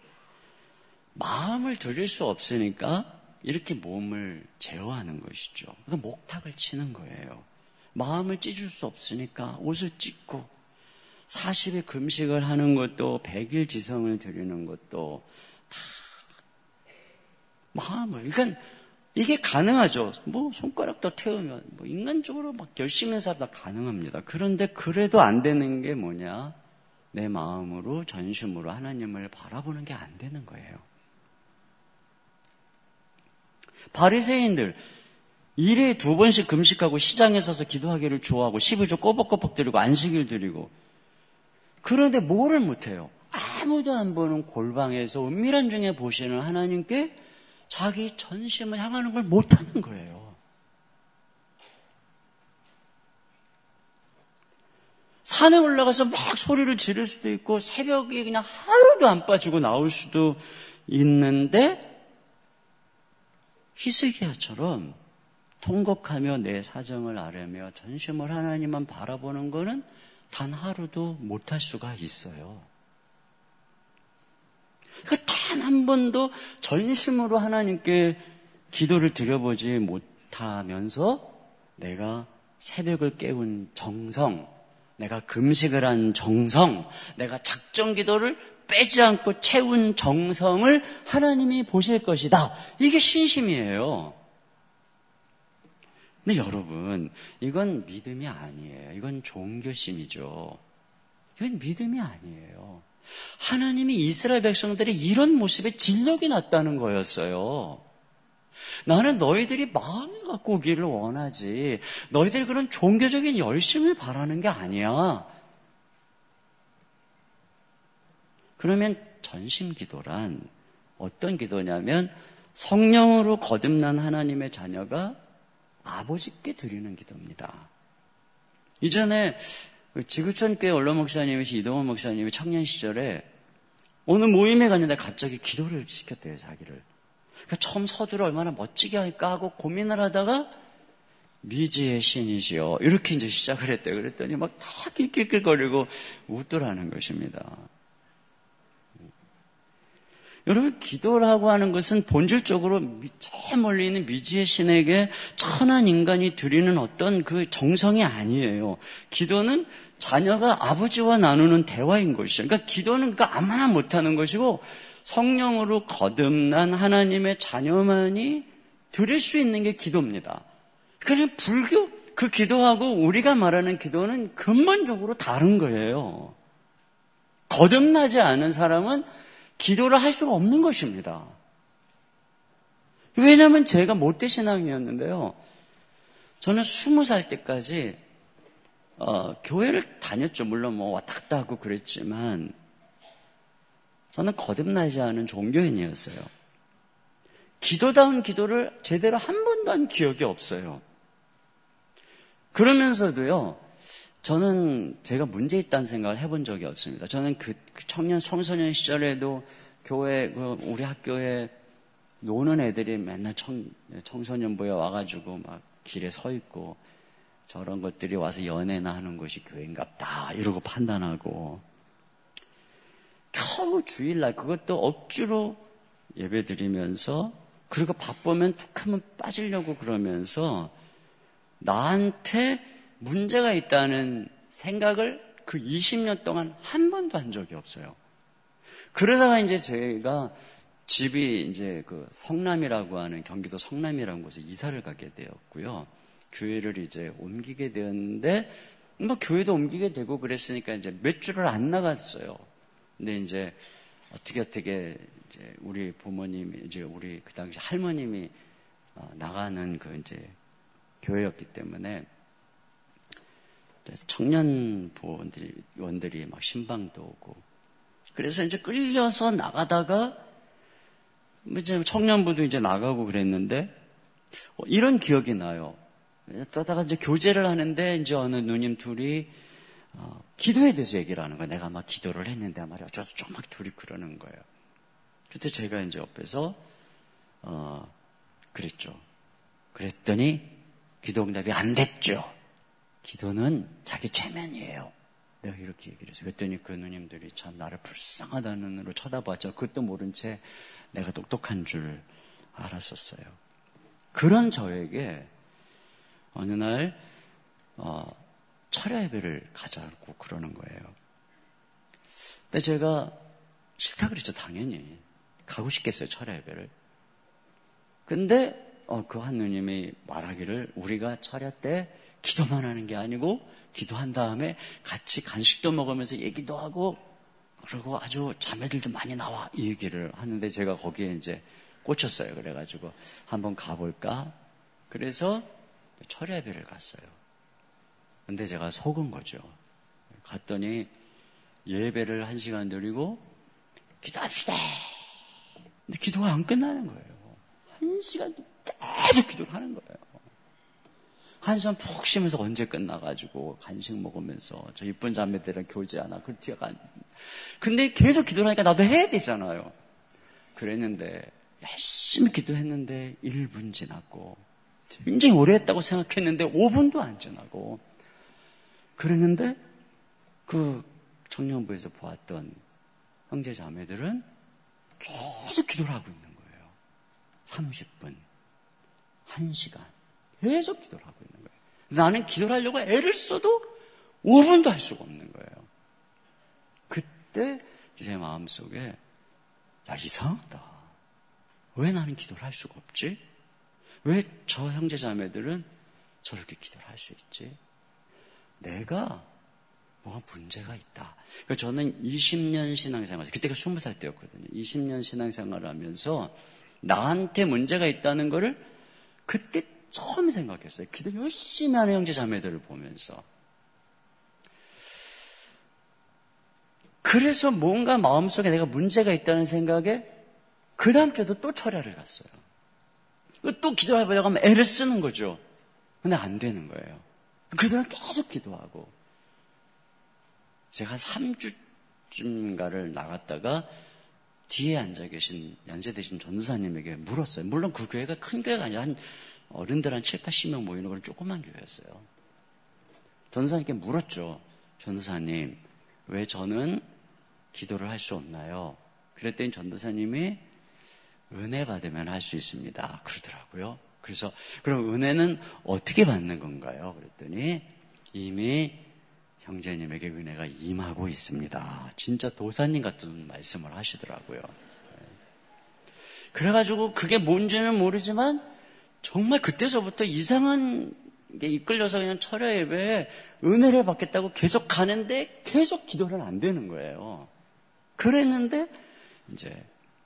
A: 마음을 들일 수 없으니까 이렇게 몸을 제어하는 것이죠. 그러니까 목탁을 치는 거예요. 마음을 찢을 수 없으니까 옷을 찢고 사십 일 금식을 하는 것도 백 일 지성을 드리는 것도 다 마음을. 그러니까 이게 가능하죠. 뭐 손가락도 태우면 뭐 인간적으로 막 열심히 해서 다 가능합니다. 그런데 그래도 안 되는 게 뭐냐? 내 마음으로 전심으로 하나님을 바라보는 게 안 되는 거예요. 바리새인들 일에 두 번씩 금식하고 시장에 서서 기도하기를 좋아하고 십이조 꼬박꼬박 드리고 안식일 드리고 그런데 뭐를 못해요? 아무도 안 보는 골방에서 은밀한 중에 보시는 하나님께 자기 전심을 향하는 걸 못하는 거예요. 산에 올라가서 막 소리를 지를 수도 있고 새벽에 그냥 하루도 안 빠지고 나올 수도 있는데 히스기야처럼 통곡하며 내 사정을 아뢰며 전심을 하나님만 바라보는 거는 단 하루도 못할 수가 있어요. 그러니까 단 한 번도 전심으로 하나님께 기도를 드려보지 못하면서 내가 새벽을 깨운 정성, 내가 금식을 한 정성, 내가 작정 기도를 빼지 않고 채운 정성을 하나님이 보실 것이다. 이게 신심이에요. 근데 여러분, 이건 믿음이 아니에요. 이건 종교심이죠. 이건 믿음이 아니에요. 하나님이 이스라엘 백성들이 이런 모습에 진력이 났다는 거였어요. 나는 너희들이 마음을 갖고 오기를 원하지, 너희들이 그런 종교적인 열심을 바라는 게 아니야. 그러면 전심기도란 어떤 기도냐면 성령으로 거듭난 하나님의 자녀가 아버지께 드리는 기도입니다. 이전에 지구촌 교회 원로 목사님이시 이동원 목사님이 청년 시절에 어느 모임에 갔는데 갑자기 기도를 시켰대요, 자기를. 그러니까 처음 서두를 얼마나 멋지게 할까 하고 고민을 하다가 미지의 신이시여 이렇게 이제 시작을 했대요. 그랬더니 막 다 낄낄낄거리고 웃더라는 것입니다. 여러분, 기도라고 하는 것은 본질적으로 저 멀리 있는 미지의 신에게 천한 인간이 드리는 어떤 그 정성이 아니에요. 기도는 자녀가 아버지와 나누는 대화인 것이죠. 그러니까 기도는 그러니까 아무나 못하는 것이고 성령으로 거듭난 하나님의 자녀만이 드릴 수 있는 게 기도입니다. 그러니까 불교 그 기도하고 우리가 말하는 기도는 근본적으로 다른 거예요. 거듭나지 않은 사람은 기도를 할 수가 없는 것입니다. 왜냐하면 제가 모태신앙이었는데요. 저는 스무 살 때까지 어, 교회를 다녔죠. 물론 뭐 왔다 갔다 하고 그랬지만 저는 거듭나지 않은 종교인이었어요. 기도다운 기도를 제대로 한 번도 한 기억이 없어요. 그러면서도요, 저는 제가 문제 있다는 생각을 해본 적이 없습니다. 저는 그 청년, 청소년 시절에도 교회, 우리 학교에 노는 애들이 맨날 청, 청소년부에 와가지고 막 길에 서 있고 저런 것들이 와서 연애나 하는 곳이 교회인갑다 이러고 판단하고 겨우 주일날 그것도 억지로 예배 드리면서 그리고 바쁘면 툭 하면 빠지려고 그러면서 나한테 문제가 있다는 생각을 그 이십 년 동안 한 번도 한 적이 없어요. 그러다가 이제 제가 집이 이제 그 성남이라고 하는 경기도 성남이라는 곳에 이사를 가게 되었고요. 교회를 이제 옮기게 되었는데 뭐 교회도 옮기게 되고 그랬으니까 이제 몇 주를 안 나갔어요. 근데 이제 어떻게 어떻게 이제 우리 부모님이 이제 우리 그 당시 할머님이 나가는 그 이제 교회였기 때문에 청년 부원들이 원들이 막 신방도 오고 그래서 이제 끌려서 나가다가 이제 청년부도 이제 나가고 그랬는데 이런 기억이 나요. 떠다가 이제 교제를 하는데 이제 어느 누님 둘이 어, 기도에 대해서 얘기를 하는 거예요. 내가 막 기도를 했는데 말이야 어쩌고저쩌고 막 둘이 그러는 거예요. 그때 제가 이제 옆에서 어, 그랬죠. 그랬더니 기도 응답이 안 됐죠. 기도는 자기 체면이에요. 내가 이렇게 얘기를 했어요. 그랬더니 그 누님들이 참 나를 불쌍하다는 눈으로 쳐다봤죠. 그것도 모른 채 내가 똑똑한 줄 알았었어요. 그런 저에게 어느 날 어, 철야 예배를 가자고 그러는 거예요. 근데 제가 싫다 그랬죠. 당연히 가고 싶겠어요. 철야 예배를. 근데 어, 그 한 누님이 말하기를 우리가 철야 때 기도만 하는 게 아니고 기도한 다음에 같이 간식도 먹으면서 얘기도 하고 그리고 아주 자매들도 많이 나와 이 얘기를 하는데 제가 거기에 이제 꽂혔어요. 그래가지고 한번 가볼까? 그래서 철야 예배를 갔어요. 근데 제가 속은 거죠. 갔더니 예배를 한 시간 드리고 기도합시다. 근데 기도가 안 끝나는 거예요. 한 시간 계속 기도를 하는 거예요. 한숨 푹 쉬면서 언제 끝나가지고 간식 먹으면서 저 이쁜 자매들이랑 교제하나 그 뒤가 안... 근데 계속 기도를 하니까 나도 해야 되잖아요. 그랬는데 열심히 기도했는데 일 분 지났고 굉장히 오래 했다고 생각했는데 오 분도 안 지나고 그랬는데 그 청년부에서 보았던 형제 자매들은 계속 기도를 하고 있는 거예요. 삼십 분, 한 시간 계속 기도를 하고 있는 거예요. 나는 기도를 하려고 애를 써도 오 분도 할 수가 없는 거예요. 그때 제 마음속에 야, 이상하다. 왜 나는 기도를 할 수가 없지? 왜 저 형제 자매들은 저렇게 기도를 할 수 있지? 내가 뭐가 문제가 있다. 그러니까 저는 이십 년 신앙생활, 그때가 스무 살 때였거든요. 이십 년 신앙생활을 하면서 나한테 문제가 있다는 거를 그때 처음 생각했어요. 기도 열심히 하는 형제 자매들을 보면서. 그래서 뭔가 마음속에 내가 문제가 있다는 생각에 그 다음 주에도 또 철야를 갔어요. 또 기도해보려고 하면 애를 쓰는 거죠. 근데 안 되는 거예요. 그들은 계속 기도하고. 제가 한 삼 주쯤가를 나갔다가 뒤에 앉아 계신 연세 드신 전도사님에게 물었어요. 물론 그 교회가 큰 교회가 아니라 한 어른들 한 칠, 팔십 명 모이는 건 조그만 교회였어요. 전도사님께 물었죠. 전도사님, 왜 저는 기도를 할 수 없나요? 그랬더니 전도사님이 은혜 받으면 할 수 있습니다. 그러더라고요. 그래서 그럼 은혜는 어떻게 받는 건가요? 그랬더니 이미 형제님에게 은혜가 임하고 있습니다. 진짜 도사님 같은 말씀을 하시더라고요. 그래가지고 그게 뭔지는 모르지만 정말 그때서부터 이상한 게 이끌려서 그냥 철야 예배에 은혜를 받겠다고 계속 가는데 계속 기도는 안 되는 거예요. 그랬는데 이제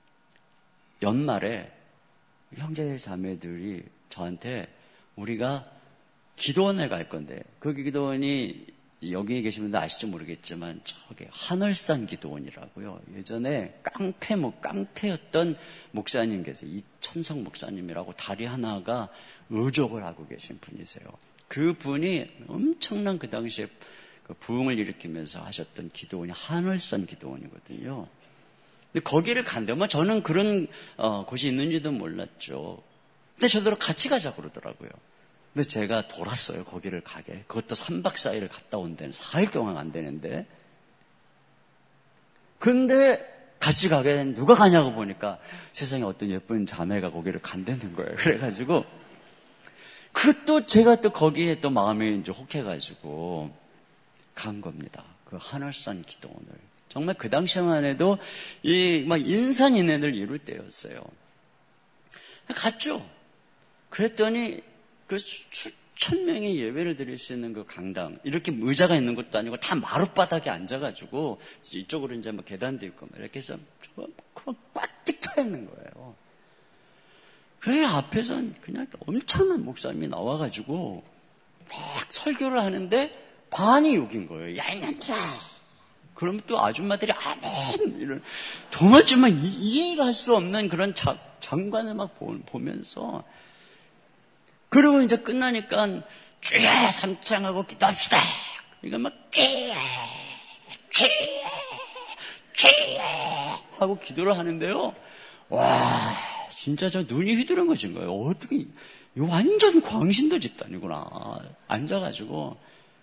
A: 연말에 형제 자매들이 저한테 우리가 기도원에 갈 건데 그 기도원이 여기에 계신 분들 아실지 모르겠지만 저기 하늘산 기도원이라고요. 예전에 깡패 뭐 깡패였던 목사님께서 이천성 목사님이라고 다리 하나가 의족을 하고 계신 분이세요. 그 분이 엄청난 그 당시에 그 부흥을 일으키면서 하셨던 기도원이 하늘산 기도원이거든요. 근데 거기를 간다면 저는 그런 어, 곳이 있는지도 몰랐죠. 근데 저더러 같이 가자고 그러더라고요. 근데 제가 돌았어요. 거기를 가게. 그것도 삼 박 사 일을 갔다 온 데는 사 일 동안 안 되는데. 근데 같이 가게 된 누가 가냐고 보니까 세상에 어떤 예쁜 자매가 거기를 간다는 거예요. 그래가지고 그 또 제가 또 거기에 또 마음이 이제 혹해가지고 간 겁니다. 그 하늘산 기도원을. 정말 그 당시만 해도 이 막 인산인해를 이룰 때였어요. 갔죠. 그랬더니 그 수천 명이 예배를 드릴 수 있는 그 강당, 이렇게 의자가 있는 것도 아니고 다 마룻바닥에 앉아가지고 이쪽으로 이제 뭐 계단도 있고 이렇게 해서 꽉 차 있는 거예요. 그래 앞에선 그냥 엄청난 목사님이 나와가지고 막 설교를 하는데 반이 욕인 거예요. 야 이년들아. 그러면 또 아줌마들이 아멘 이런 도무지만 이해를 할 수 없는 그런 자, 장관을 막 보, 보면서. 그리고 이제 끝나니까 주여 삼창하고 기도합시다. 이거 막 주여 주여 주여 하고 기도를 하는데요. 와 진짜 저 눈이 휘두른 것인 거예요. 어떻게 이 완전 광신도 집단이구나. 앉아가지고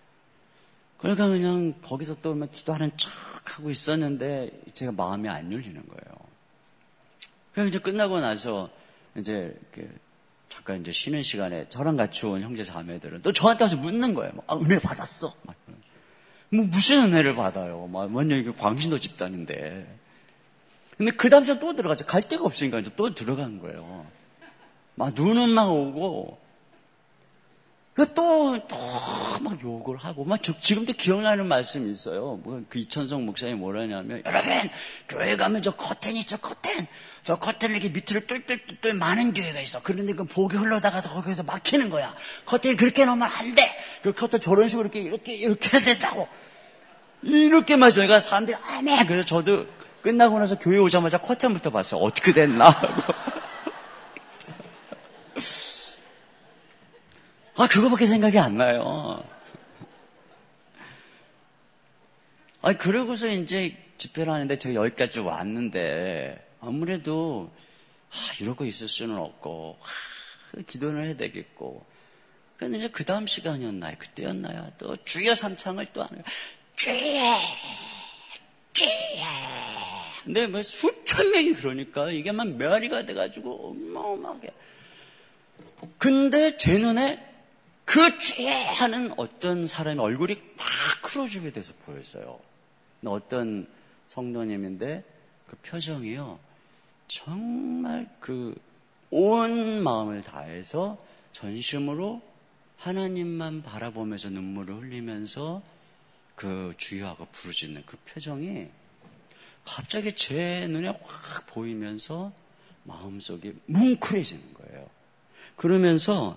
A: 그러니까 그냥 거기서 또 막 기도하는 척 하고 있었는데 제가 마음이 안 열리는 거예요. 그래서 이제 끝나고 나서 이제 이렇게 잠깐 이제 쉬는 시간에 저랑 같이 온 형제 자매들은 또 저한테 와서 묻는 거예요. 막, 아, 은혜 받았어. 막, 뭐 무슨 은혜를 받아요. 막 완전 이게 광신도 집단인데. 근데 그 다음 시간 또 들어가죠. 갈 데가 없으니까 이제 또 들어간 거예요. 막 눈은 막 오고. 그 또, 또 막 욕을 하고, 막 저, 지금도 기억나는 말씀이 있어요. 뭐, 그 이천성 목사님이 뭐라냐면, 여러분, 교회 가면 저 커튼 있죠, 커튼. 저 커튼을 이렇게 밑으로 뚫뚫뚫뚫 많은 교회가 있어. 그런데 그 복이 흘러다가 거기서 막히는 거야. 커튼이 그렇게 놓으면 안 돼. 그 커튼 저런 식으로 이렇게, 이렇게, 이렇게 해야 된다고. 이렇게 말씀해요. 그러니까 사람들이, 아멘. 그래서 저도 끝나고 나서 교회 오자마자 커튼부터 봤어요. 어떻게 됐나 하고. 아, 그거밖에 생각이 안 나요. 아, 그러고서 이제 집회를 하는데 제가 여기까지 왔는데, 아무래도, 아, 이러고 있을 수는 없고, 아, 기도를 해야 되겠고. 근데 이제 그 다음 시간이었나요? 그때였나요? 또 주여 삼창을 또 하는, 주여! 주여! 근데 뭐 수천 명이 그러니까 이게 막 메아리가 돼가지고 어마어마하게. 근데 제 눈에 그 주여! 하는 어떤 사람의 얼굴이 딱 크로즈게 돼서 보였어요. 어떤 성도님인데 그 표정이요. 정말 그 온 마음을 다해서 전심으로 하나님만 바라보면서 눈물을 흘리면서 그 주여하고 부르짖는 그 표정이 갑자기 제 눈에 확 보이면서 마음속이 뭉클해지는 거예요. 그러면서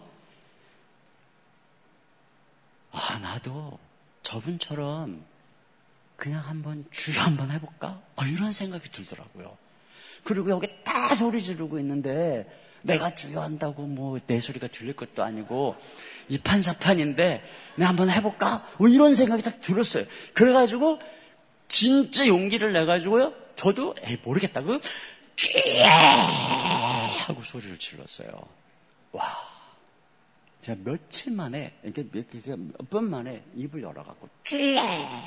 A: 아, 나도 저분처럼 그냥 한번 주여 한번 해볼까? 아, 이런 생각이 들더라고요. 그리고 여기 다 소리 지르고 있는데 내가 주여 한다고 뭐 내 소리가 들릴 것도 아니고 이판사판인데 내가 한번 해볼까? 뭐 이런 생각이 딱 들었어요. 그래가지고 진짜 용기를 내가지고요. 저도 에이 모르겠다고 주여 하고 소리를 질렀어요. 와, 제가 며칠 만에 이게 몇 번 만에 입을 열어갖고 주여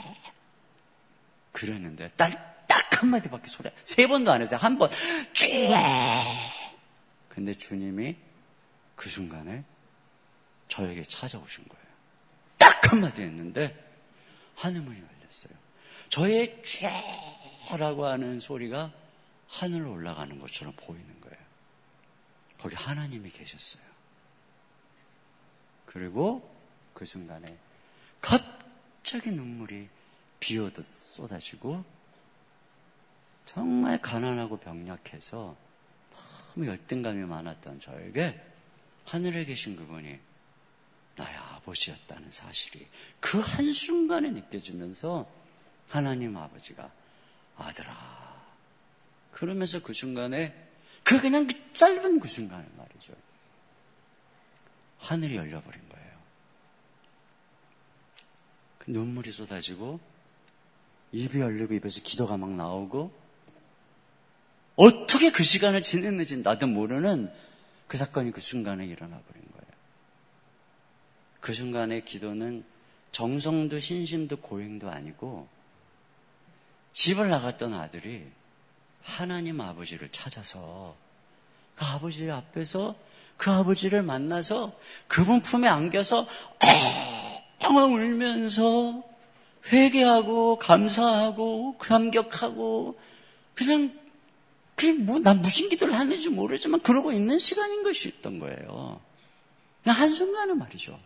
A: 그랬는데 딱 딱 한마디밖에 소리 세 번도 안 했어요. 한 번 주여. 근데 주님이 그 순간에 저에게 찾아오신 거예요. 딱 한마디 했는데 하늘문이 열렸어요. 저의 주여라고 하는 소리가 하늘로 올라가는 것처럼 보이는 거예요. 거기 하나님이 계셨어요. 그리고 그 순간에 갑자기 눈물이 비 오듯 쏟아지고 정말 가난하고 병약해서 너무 열등감이 많았던 저에게 하늘에 계신 그분이 나의 아버지였다는 사실이 그 한순간에 느껴지면서 하나님 아버지가 아들아 그러면서 그 순간에 그 그냥 그 짧은 그 순간에 말이죠. 하늘이 열려버린 거예요. 그 눈물이 쏟아지고 입이 열리고 입에서 기도가 막 나오고 어떻게 그 시간을 지냈는지 나도 모르는 그 사건이 그 순간에 일어나 버린 거예요. 그 순간의 기도는 정성도 신심도 고행도 아니고 집을 나갔던 아들이 하나님 아버지를 찾아서 그 아버지 앞에서 그 아버지를 만나서 그분 품에 안겨서 엉엉 울면서 회개하고 감사하고 감격하고 그냥 그냥 뭐 난 무슨 기도를 하는지 모르지만 그러고 있는 시간인 것이 있던 거예요. 그냥 한순간에 말이죠.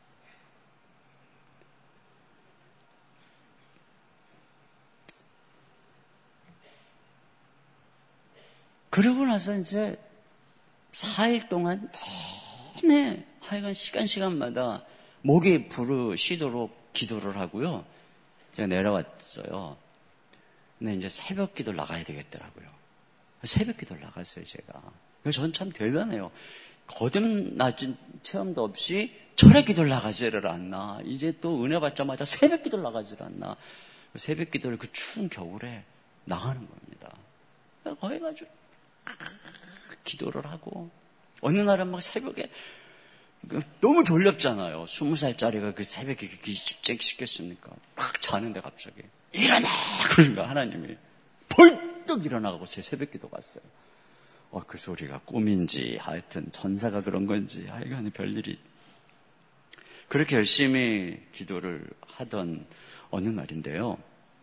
A: 그러고 나서 이제 사 일 동안 내내 하여간 시간 시간마다 목이 부르시도록 기도를 하고요. 제가 내려왔어요. 근데 이제 새벽 기도를 나가야 되겠더라고요. 새벽 기도를 나갔어요, 제가. 그래서 저는 참 대단해요. 거듭나진 체험도 없이 철회 기도를 나가지를 않나. 이제 또 은혜 받자마자 새벽 기도를 나가지를 않나. 새벽 기도를 그 추운 겨울에 나가는 겁니다. 거기 가지고 기도를 하고 어느 날은 막 새벽에 너무 졸렵잖아요. 스무 살짜리가 그 새벽에 그렇게 집중시켰습니까? 막 자는데 갑자기 일어나! 그러니까 하나님이 벌떡 일어나고 제 새벽 기도 갔어요. 어, 그 소리가 꿈인지 하여튼 전사가 그런 건지 하여간 별일이 그렇게 열심히 기도를 하던 어느 날인데요.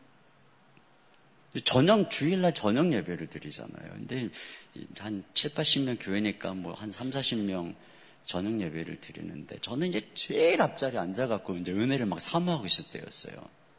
A: 저녁, 주일날 저녁 예배를 드리잖아요. 근데 한 칠, 팔십 명 교회니까 뭐 한 삼, 사십 명 저녁 예배를 드리는데 저는 이제 제일 앞자리에 앉아갖고 이제 은혜를 막 사모하고 있을 때였어요.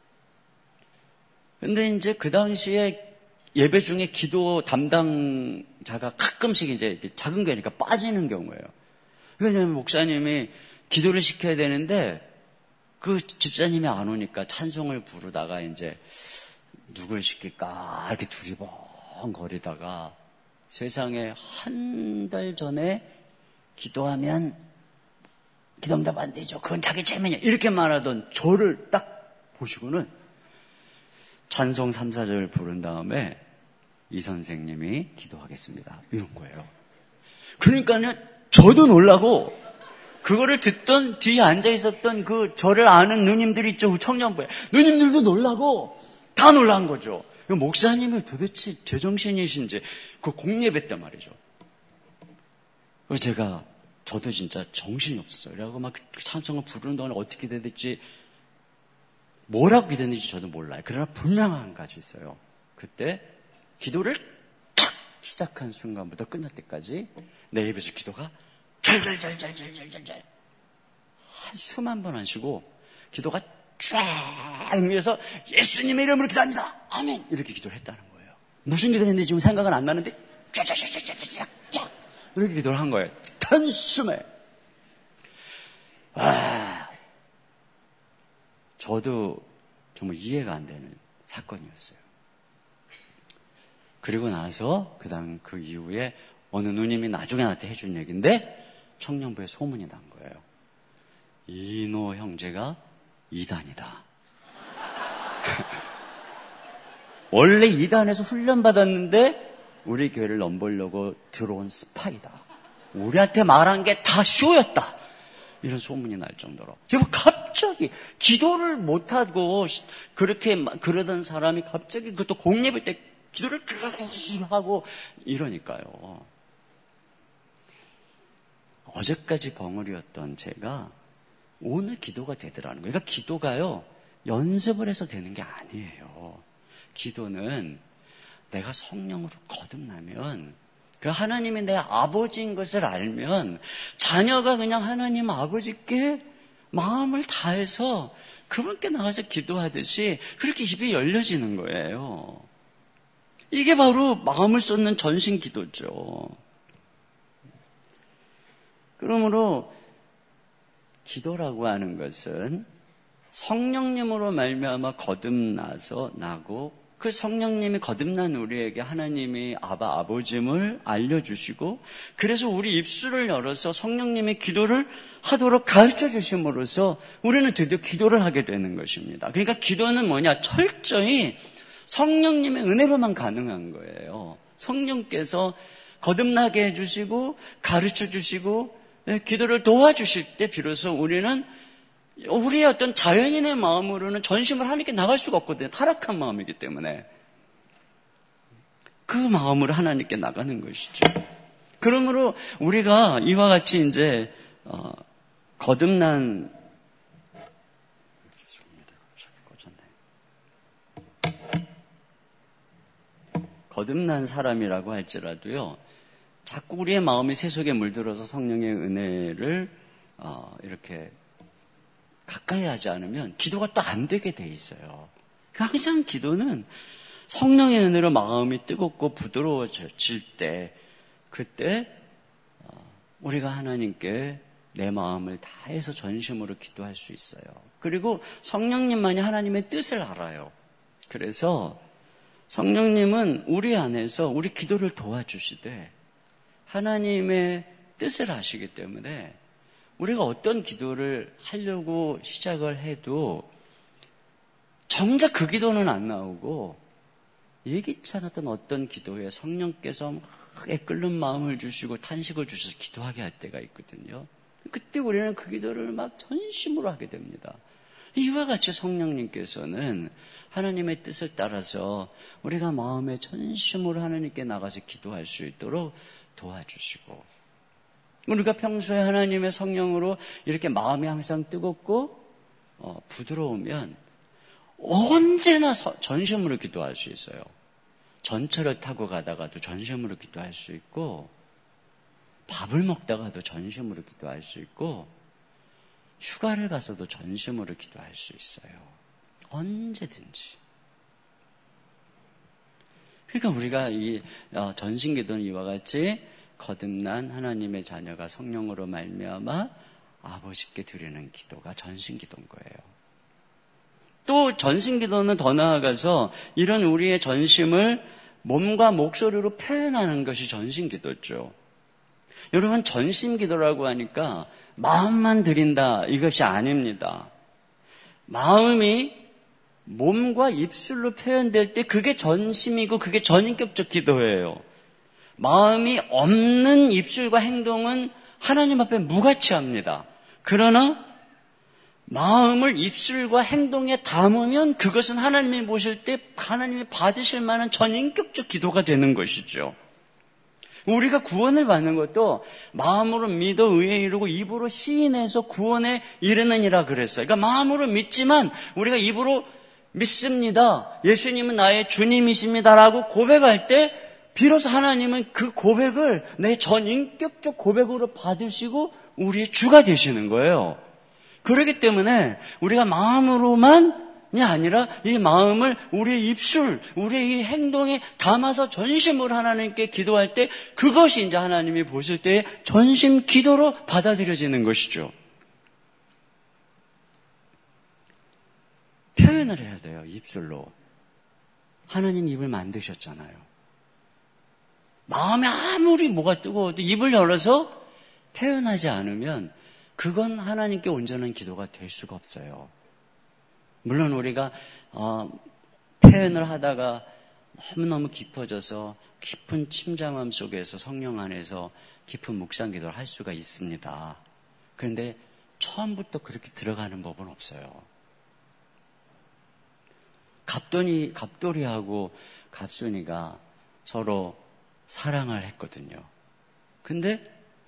A: 근데 이제 그 당시에 예배 중에 기도 담당자가 가끔씩 이제 작은 교회니까 빠지는 경우예요. 왜냐하면 목사님이 기도를 시켜야 되는데 그 집사님이 안 오니까 찬송을 부르다가 이제 누굴 시킬까 이렇게 두리번 거리다가 세상에 한 달 전에 기도하면 기도응답 안 되죠. 그건 자기 체면이야. 이렇게 말하던 저를 딱 보시고는 찬송 삼, 사절 부른 다음에 이 선생님이 기도하겠습니다. 이런 거예요. 그러니까는 저도 놀라고 그거를 듣던 뒤에 앉아 있었던 그 저를 아는 누님들 있죠. 청년부에. 누님들도 놀라고 다 놀란 거죠. 목사님이 도대체 제정신이신지 그 공예배 때 말이죠. 그래서 제가 저도 진짜 정신이 없었어요. 그래갖고 막 찬송을 부르는 동안에 어떻게 됐지 뭐라고 기도했는지 저도 몰라요. 그러나 분명한 한 가지 있어요. 그때 기도를 탁 시작한 순간부터 끝날 때까지 내 입에서 기도가 잘잘잘잘잘잘잘 한 수만 번 하시고 기도가 쫙 위에서 예수님의 이름으로 기도합니다. 아멘. 이렇게 기도를 했다는 거예요. 무슨 기도를 했는지 지금 생각은 안 나는데 쫙쫙쫙쫙쫙쫙 이렇게 기도를 한 거예요. 단숨에. 와, 저도 정말 이해가 안 되는 사건이었어요. 그리고 나서 그다음 그 이후에 어느 누님이 나중에 나한테 해준 얘기인데 청년부에 소문이 난 거예요. 이노 형제가 이단이다. 원래 이단에서 훈련받았는데 우리 교회를 넘보려고 들어온 스파이다. 우리한테 말한 게 다 쇼였다. 이런 소문이 날 정도로. 제가 갑자기 기도를 못하고 그렇게 그러던 사람이 갑자기 그것도 공예배 때 기도를 하고 이러니까요. 어제까지 벙어리였던 제가 오늘 기도가 되더라는 거예요. 그러니까 기도가요, 연습을 해서 되는 게 아니에요. 기도는 내가 성령으로 거듭나면, 그 하나님이 내 아버지인 것을 알면, 자녀가 그냥 하나님 아버지께 마음을 다해서 그분께 나가서 기도하듯이 그렇게 입이 열려지는 거예요. 이게 바로 마음을 쏟는 전신 기도죠. 그러므로 기도라고 하는 것은 성령님으로 말미암아 거듭나서 나고, 그 성령님이 거듭난 우리에게 하나님이 아바 아버짐을 알려주시고, 그래서 우리 입술을 열어서 성령님의 기도를 하도록 가르쳐 주심으로써 우리는 드디어 기도를 하게 되는 것입니다. 그러니까 기도는 뭐냐? 철저히 성령님의 은혜로만 가능한 거예요. 성령께서 거듭나게 해주시고 가르쳐 주시고 기도를 도와주실 때 비로소 우리는 우리의 어떤 자연인의 마음으로는 전심을 하나님께 나갈 수가 없거든요. 타락한 마음이기 때문에. 그 마음으로 하나님께 나가는 것이죠. 그러므로 우리가 이와 같이 이제 어, 거듭난 거듭난 사람이라고 할지라도요, 자꾸 우리의 마음이 세속에 물들어서 성령의 은혜를 어, 이렇게 가까이 하지 않으면 기도가 또 안 되게 돼 있어요. 항상 기도는 성령의 은혜로 마음이 뜨겁고 부드러워질 때, 그때 우리가 하나님께 내 마음을 다해서 전심으로 기도할 수 있어요. 그리고 성령님만이 하나님의 뜻을 알아요. 그래서 성령님은 우리 안에서 우리 기도를 도와주시되 하나님의 뜻을 아시기 때문에 우리가 어떤 기도를 하려고 시작을 해도 정작 그 기도는 안 나오고, 예기치 않았던 어떤 기도에 성령께서 막 애끓는 마음을 주시고 탄식을 주셔서 기도하게 할 때가 있거든요. 그때 우리는 그 기도를 막 전심으로 하게 됩니다. 이와 같이 성령님께서는 하나님의 뜻을 따라서 우리가 마음의 전심으로 하나님께 나가서 기도할 수 있도록 도와주시고, 우리가 평소에 하나님의 성령으로 이렇게 마음이 항상 뜨겁고 어, 부드러우면 언제나 서, 전심으로 기도할 수 있어요. 전철을 타고 가다가도 전심으로 기도할 수 있고, 밥을 먹다가도 전심으로 기도할 수 있고, 휴가를 가서도 전심으로 기도할 수 있어요. 언제든지. 그러니까 우리가 이 어, 전신기도는 이와 같이 거듭난 하나님의 자녀가 성령으로 말미암아 아버지께 드리는 기도가 전신기도인 거예요. 또 전신기도는 더 나아가서 이런 우리의 전심을 몸과 목소리로 표현하는 것이 전신기도죠. 여러분, 전신기도라고 하니까 마음만 드린다, 이것이 아닙니다. 마음이 몸과 입술로 표현될 때 그게 전심이고 그게 전인격적 기도예요. 마음이 없는 입술과 행동은 하나님 앞에 무가치합니다. 그러나 마음을 입술과 행동에 담으면 그것은 하나님이 보실 때 하나님이 받으실 만한 전인격적 기도가 되는 것이죠. 우리가 구원을 받는 것도 마음으로 믿어 의에 이르고 입으로 시인해서 구원에 이르느니라 그랬어요. 그러니까 마음으로 믿지만 우리가 입으로 믿습니다. 예수님은 나의 주님이십니다라고 고백할 때 비로소 하나님은 그 고백을 내 전인격적 고백으로 받으시고 우리의 주가 되시는 거예요. 그렇기 때문에 우리가 마음으로만이 아니라 이 마음을 우리의 입술, 우리의 이 행동에 담아서 전심으로 하나님께 기도할 때 그것이 이제 하나님이 보실 때 전심 기도로 받아들여지는 것이죠. 표현을 해야 돼요, 입술로. 하나님 입을 만드셨잖아요. 마음에 아무리 뭐가 뜨거워도 입을 열어서 표현하지 않으면 그건 하나님께 온전한 기도가 될 수가 없어요. 물론 우리가 어, 표현을 하다가 너무너무 깊어져서 깊은 침잠함 속에서 성령 안에서 깊은 묵상 기도를 할 수가 있습니다. 그런데 처음부터 그렇게 들어가는 법은 없어요. 갑돌이, 갑돌이하고 갑순이가 서로 사랑을 했거든요. 근데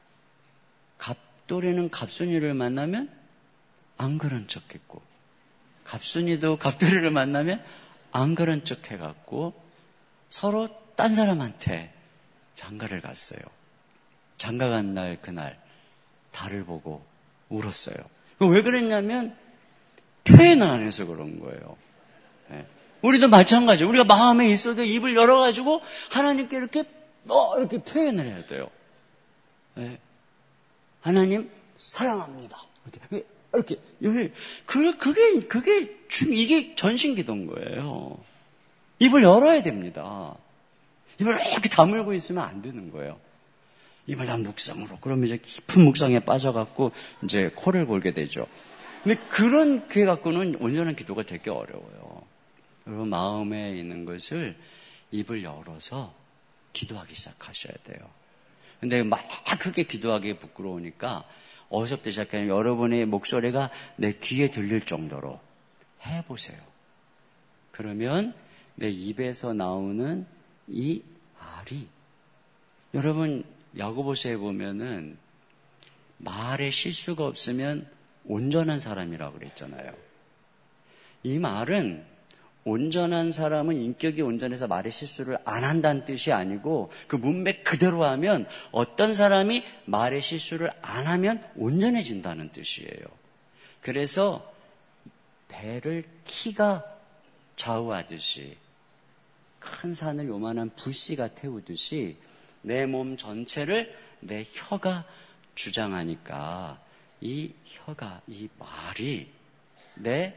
A: 갑돌이는 갑순이를 만나면 안 그런 척했고 갑순이도 갑돌이를 만나면 안 그런 척 해갖고 서로 딴 사람한테 장가를 갔어요. 장가 간 날 그날 달을 보고 울었어요. 왜 그랬냐면 표현을 안 해서 그런 거예요. 네. 우리도 마찬가지예요. 우리가 마음에 있어도 입을 열어가지고 하나님께 이렇게 어, 이렇게 표현을 해야 돼요. 네. 하나님 사랑합니다. 이렇게, 이렇게, 이렇게. 그, 그게, 그게, 이게 전신기도인 거예요. 입을 열어야 됩니다. 입을 이렇게 다물고 있으면 안 되는 거예요. 입을 다 묵상으로. 그러면 이제 깊은 묵상에 빠져갖고 이제 코를 골게 되죠. 근데 그런 게 갖고는 온전한 기도가 되게 어려워요. 여러분, 마음에 있는 것을 입을 열어서 기도하기 시작하셔야 돼요. 근데 막 그렇게 기도하기 부끄러우니까 어디서부터 시작하냐면 여러분의 목소리가 내 귀에 들릴 정도로 해보세요. 그러면 내 입에서 나오는 이 말이, 여러분 야고보서에 보면은 말에 실수가 없으면 온전한 사람이라고 그랬잖아요. 이 말은 온전한 사람은 인격이 온전해서 말의 실수를 안 한다는 뜻이 아니고 그 문맥 그대로 하면 어떤 사람이 말의 실수를 안 하면 온전해진다는 뜻이에요. 그래서 배를 키가 좌우하듯이 큰 산을 요만한 불씨가 태우듯이 내 몸 전체를 내 혀가 주장하니까 이 혀가, 이 말이 내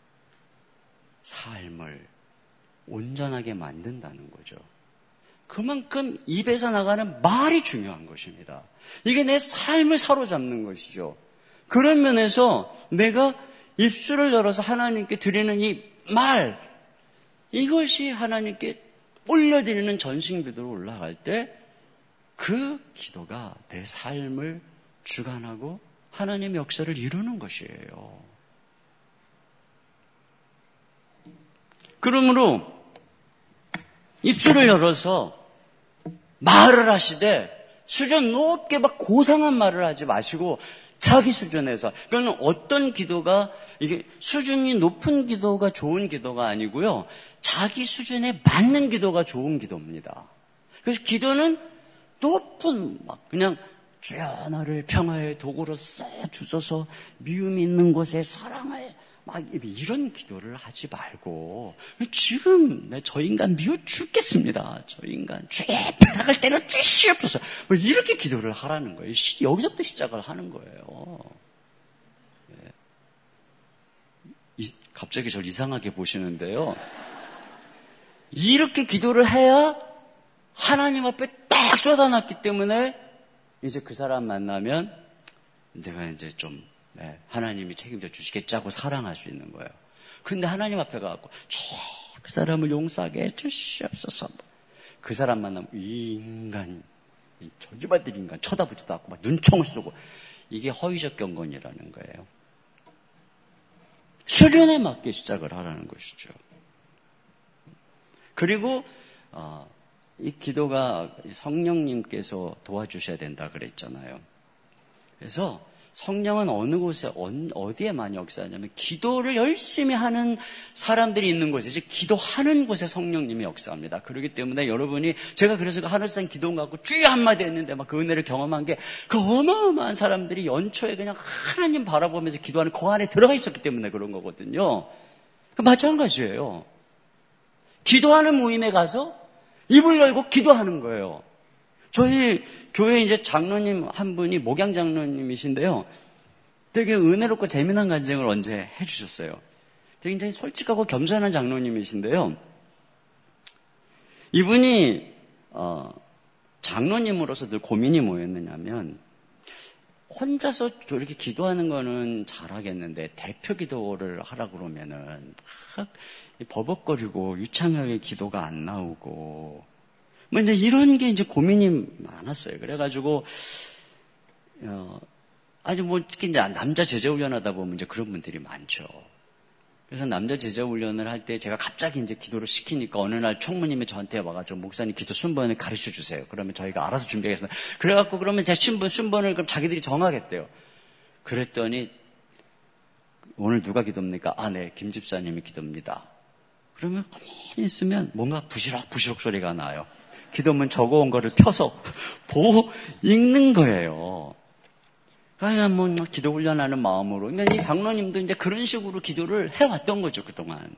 A: 삶을 온전하게 만든다는 거죠. 그만큼 입에서 나가는 말이 중요한 것입니다. 이게 내 삶을 사로잡는 것이죠. 그런 면에서 내가 입술을 열어서 하나님께 드리는 이 말, 이것이 하나님께 올려드리는 전신기도로 올라갈 때 그 기도가 내 삶을 주관하고 하나님의 역사를 이루는 것이에요. 그러므로 입술을 열어서 말을 하시되 수준 높게 막 고상한 말을 하지 마시고 자기 수준에서, 그건 어떤 기도가, 이게 수준이 높은 기도가 좋은 기도가 아니고요, 자기 수준에 맞는 기도가 좋은 기도입니다. 그래서 기도는 높은 막 그냥 주여 나를 평화의 도구로 써 주소서, 미움이 있는 곳에 사랑을 막 이런 기도를 하지 말고, 지금 저 인간 미워 죽겠습니다, 저 인간 주의 벼락을 때려 주시옵소서, 뭐 이렇게 기도를 하라는 거예요. 여기서부터 시작을 하는 거예요. 네. 이, 갑자기 저를 이상하게 보시는데요, 이렇게 기도를 해야 하나님 앞에 딱 쏟아놨기 때문에 이제 그 사람 만나면 내가 이제 좀 네, 하나님이 책임져 주시겠지 하고 사랑할 수 있는 거예요. 근데 하나님 앞에 가갖고 그 사람을 용서하게 해주시옵소서, 그 사람 만나면 이 인간 저주받을 인간 쳐다보지도 않고 막 눈총을 쏘고 이게 허위적 경건이라는 거예요. 수준에 맞게 시작을 하라는 것이죠. 그리고 어, 이 기도가 성령님께서 도와주셔야 된다 그랬잖아요. 그래서 성령은 어느 곳에 어디에 많이 역사하냐면 기도를 열심히 하는 사람들이 있는 곳에, 즉 기도하는 곳에 성령님이 역사합니다. 그렇기 때문에 여러분이 제가 그래서 그 하늘산 기도 갖고 주여 한마디 했는데 막 그 은혜를 경험한 게 그 어마어마한 사람들이 연초에 그냥 하나님 바라보면서 기도하는 그 안에 들어가 있었기 때문에 그런 거거든요. 마찬가지예요. 기도하는 모임에 가서 입을 열고 기도하는 거예요. 저희 교회 이제 장로님 한 분이 목양 장로님이신데요. 되게 은혜롭고 재미난 간증을 언제 해주셨어요. 되게 굉장히 솔직하고 겸손한 장로님이신데요. 이분이 어, 장로님으로서 늘 고민이 뭐였느냐면 혼자서 저렇게 기도하는 거는 잘하겠는데 대표 기도를 하라고 그러면은 막 버벅거리고 유창하게 기도가 안 나오고 뭐 이제 이런 게 이제 고민이 많았어요. 그래가지고 어, 아주 뭐 특히 이제 남자 제자 훈련하다 보면 이제 그런 분들이 많죠. 그래서 남자 제자 훈련을 할 때 제가 갑자기 이제 기도를 시키니까 어느 날 총무님이 저한테 와가지고 목사님 기도 순번을 가르쳐 주세요. 그러면 저희가 알아서 준비하겠습니다. 그래갖고 그러면 제 순번 순번을 그럼 자기들이 정하겠대요. 그랬더니 오늘 누가 기도입니까? 아, 네, 김 집사님이 기도입니다. 그러면 가만히 있으면 뭔가 부시럭 부시럭 소리가 나요. 기도문 적어온 거를 펴서 보고 읽는 거예요. 그러니까 뭐 기도 훈련하는 마음으로. 그러니까 이 장로님도 이제 그런 식으로 기도를 해왔던 거죠, 그동안.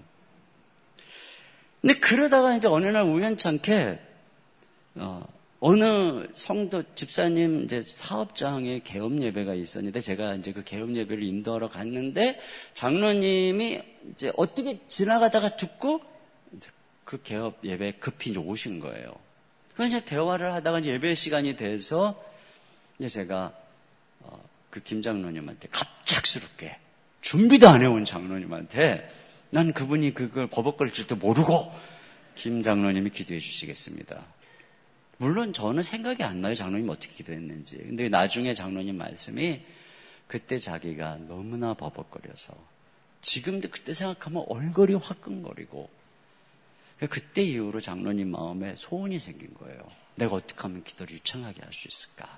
A: 근데 그러다가 이제 어느 날 우연찮게, 어, 어느 성도 집사님 이제 사업장에 개업 예배가 있었는데 제가 이제 그 개업 예배를 인도하러 갔는데 장로님이 이제 어떻게 지나가다가 듣고 그 개업 예배에 급히 이제 오신 거예요. 그래서 이제 대화를 하다가 이제 예배 시간이 돼서 이제 제가 어, 그 김 장로님한테 갑작스럽게 준비도 안 해온 장로님한테 난 그분이 그걸 버벅거릴 줄도 모르고 김 장로님이 기도해 주시겠습니다. 물론 저는 생각이 안 나요. 장로님이 어떻게 기도했는지. 근데 나중에 장로님 말씀이 그때 자기가 너무나 버벅거려서 지금도 그때 생각하면 얼굴이 화끈거리고 그때 이후로 장로님 마음에 소원이 생긴 거예요. 내가 어떻게 하면 기도를 유창하게 할 수 있을까?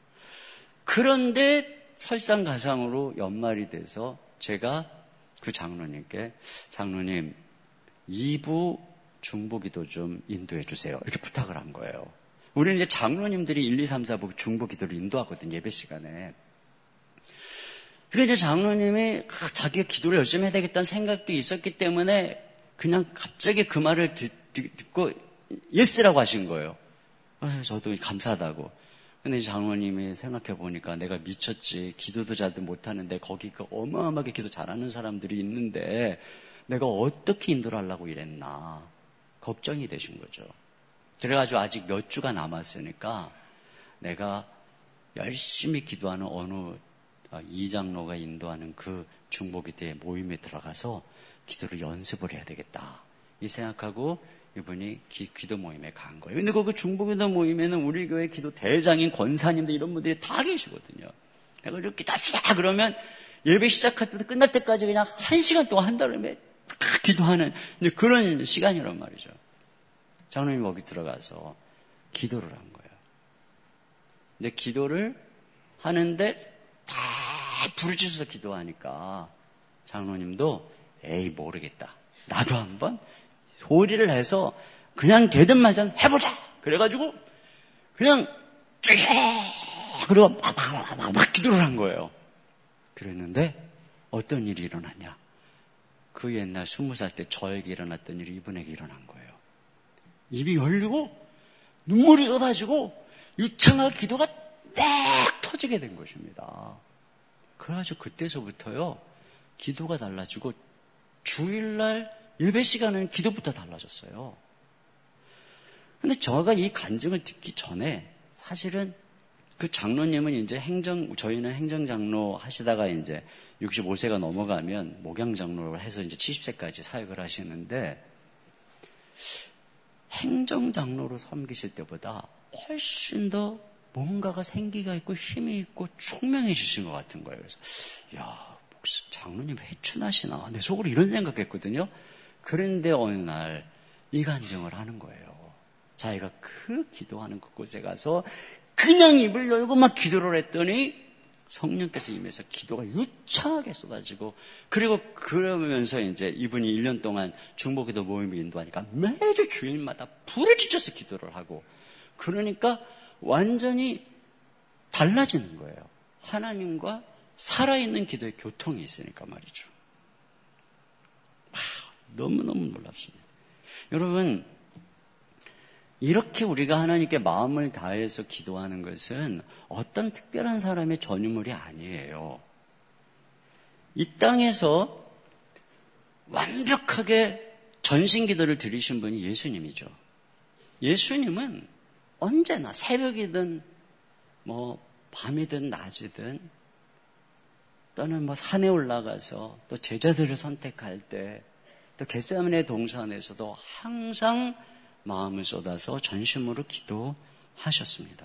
A: 그런데 설상가상으로 연말이 돼서 제가 그 장로님께 장로님 이 부 중보기도 좀 인도해 주세요. 이렇게 부탁을 한 거예요. 우리는 이제 장로님들이 일, 이, 삼, 사 부 중보기도를 인도하거든요. 예배 시간에. 그러니까 이제 장로님이 자기가 기도를 열심히 해야 되겠다는 생각도 있었기 때문에 그냥 갑자기 그 말을 듣, 듣고 예스라고 하신 거예요. 그래서 저도 감사하다고. 근데 장로님이 생각해 보니까 내가 미쳤지. 기도도 잘도 못하는데 거기 그 어마어마하게 기도 잘하는 사람들이 있는데 내가 어떻게 인도를 하려고 이랬나. 걱정이 되신 거죠. 그래가지고 아직 몇 주가 남았으니까 내가 열심히 기도하는 어느 이 장로가 인도하는 그 중보기도의 모임에 들어가서 기도를 연습을 해야 되겠다. 이 생각하고 이분이 기, 기도 모임에 간 거예요. 근데 그 중보기도 모임에는 우리 교회 기도 대장인 권사님들 이런 분들이 다 계시거든요. 그래가지고 기도합시다 그러면 예배 시작할 때부터 끝날 때까지 그냥 한 시간 동안 한다음에 기도하는 이제 그런 시간이란 말이죠. 장로님이 거기 들어가서 기도를 한 거예요. 근데 기도를 하는데 다 부르짖어서 기도하니까 장로님도 에이 모르겠다. 나도 한번 소리를 해서 그냥 되든 말든 해보자. 그래가지고 그냥 쭉 그리고 막, 막, 막, 막 기도를 한 거예요. 그랬는데 어떤 일이 일어났냐. 그 옛날 스무 살 때 저에게 일어났던 일이 이분에게 일어난 거예요. 입이 열리고 눈물이 쏟아지고 유창하게 기도가 딱 터지게 된 것입니다. 그래가지고 그때서부터요 기도가 달라지고 주일날 예배 시간은 기도부터 달라졌어요. 근데 제가 이 간증을 듣기 전에 사실은 그 장로님은 이제 행정, 저희는 행정장로 하시다가 이제 육십오 세가 넘어가면 목양장로를 해서 이제 칠십 세까지 사역을 하시는데 행정장로로 섬기실 때보다 훨씬 더 뭔가가 생기가 있고 힘이 있고 총명해지신 것 같은 거예요. 그래서 야, 목사 장로님 회춘하시나? 내 속으로 이런 생각했거든요. 그런데 어느 날 이 간증을 하는 거예요. 자기가 그 기도하는 그곳에 가서 그냥 입을 열고 막 기도를 했더니 성령께서 임해서 기도가 유창하게 쏟아지고, 그리고 그러면서 이제 이분이 일 년 동안 중보기도 모임을 인도하니까 매주 주일마다 불을 지쳐서 기도를 하고, 그러니까 완전히 달라지는 거예요. 하나님과 살아있는 기도의 교통이 있으니까 말이죠. 아, 너무너무 놀랍습니다. 여러분, 이렇게 우리가 하나님께 마음을 다해서 기도하는 것은 어떤 특별한 사람의 전유물이 아니에요. 이 땅에서 완벽하게 전신기도를 드리신 분이 예수님이죠. 예수님은 언제나 새벽이든 뭐 밤이든 낮이든 또는 뭐 산에 올라가서 또 제자들을 선택할 때 또 겟세마네 동산에서도 항상 마음을 쏟아서 전심으로 기도하셨습니다.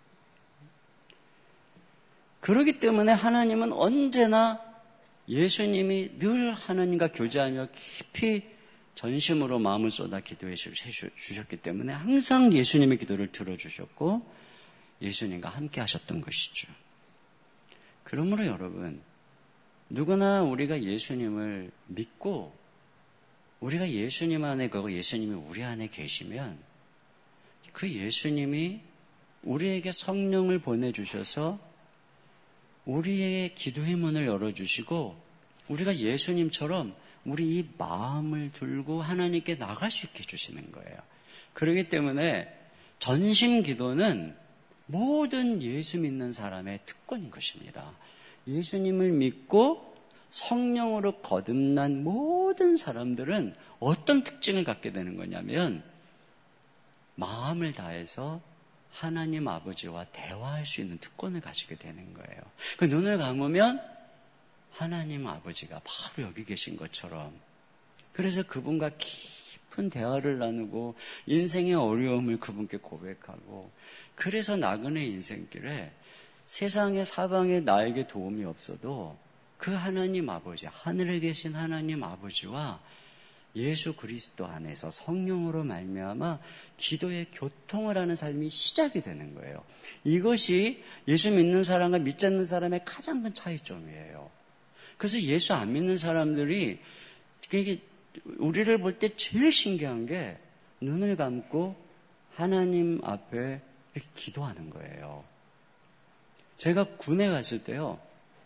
A: 그렇기 때문에 하나님은 언제나 예수님이 늘 하나님과 교제하며 깊이 전심으로 마음을 쏟아 기도해 주셨기 때문에 항상 예수님의 기도를 들어주셨고 예수님과 함께 하셨던 것이죠. 그러므로 여러분, 누구나 우리가 예수님을 믿고 우리가 예수님 안에 가고 예수님이 우리 안에 계시면 그 예수님이 우리에게 성령을 보내주셔서 우리의 기도의 문을 열어주시고 우리가 예수님처럼 우리 이 마음을 들고 하나님께 나갈 수 있게 해주시는 거예요. 그렇기 때문에 전심 기도는 모든 예수 믿는 사람의 특권인 것입니다. 예수님을 믿고 성령으로 거듭난 모든 사람들은 어떤 특징을 갖게 되는 거냐면 마음을 다해서 하나님 아버지와 대화할 수 있는 특권을 가지게 되는 거예요. 그 눈을 감으면 하나님 아버지가 바로 여기 계신 것처럼, 그래서 그분과 깊은 대화를 나누고 인생의 어려움을 그분께 고백하고, 그래서 나그네 인생길에 세상의 사방에 나에게 도움이 없어도 그 하나님 아버지, 하늘에 계신 하나님 아버지와 예수 그리스도 안에서 성령으로 말미암아 기도의 교통을 하는 삶이 시작이 되는 거예요. 이것이 예수 믿는 사람과 믿지 않는 사람의 가장 큰 차이점이에요. 그래서 예수 안 믿는 사람들이 이게 우리를 볼 때 제일 신기한 게 눈을 감고 하나님 앞에 이렇게 기도하는 거예요. 제가 군에 갔을 때요,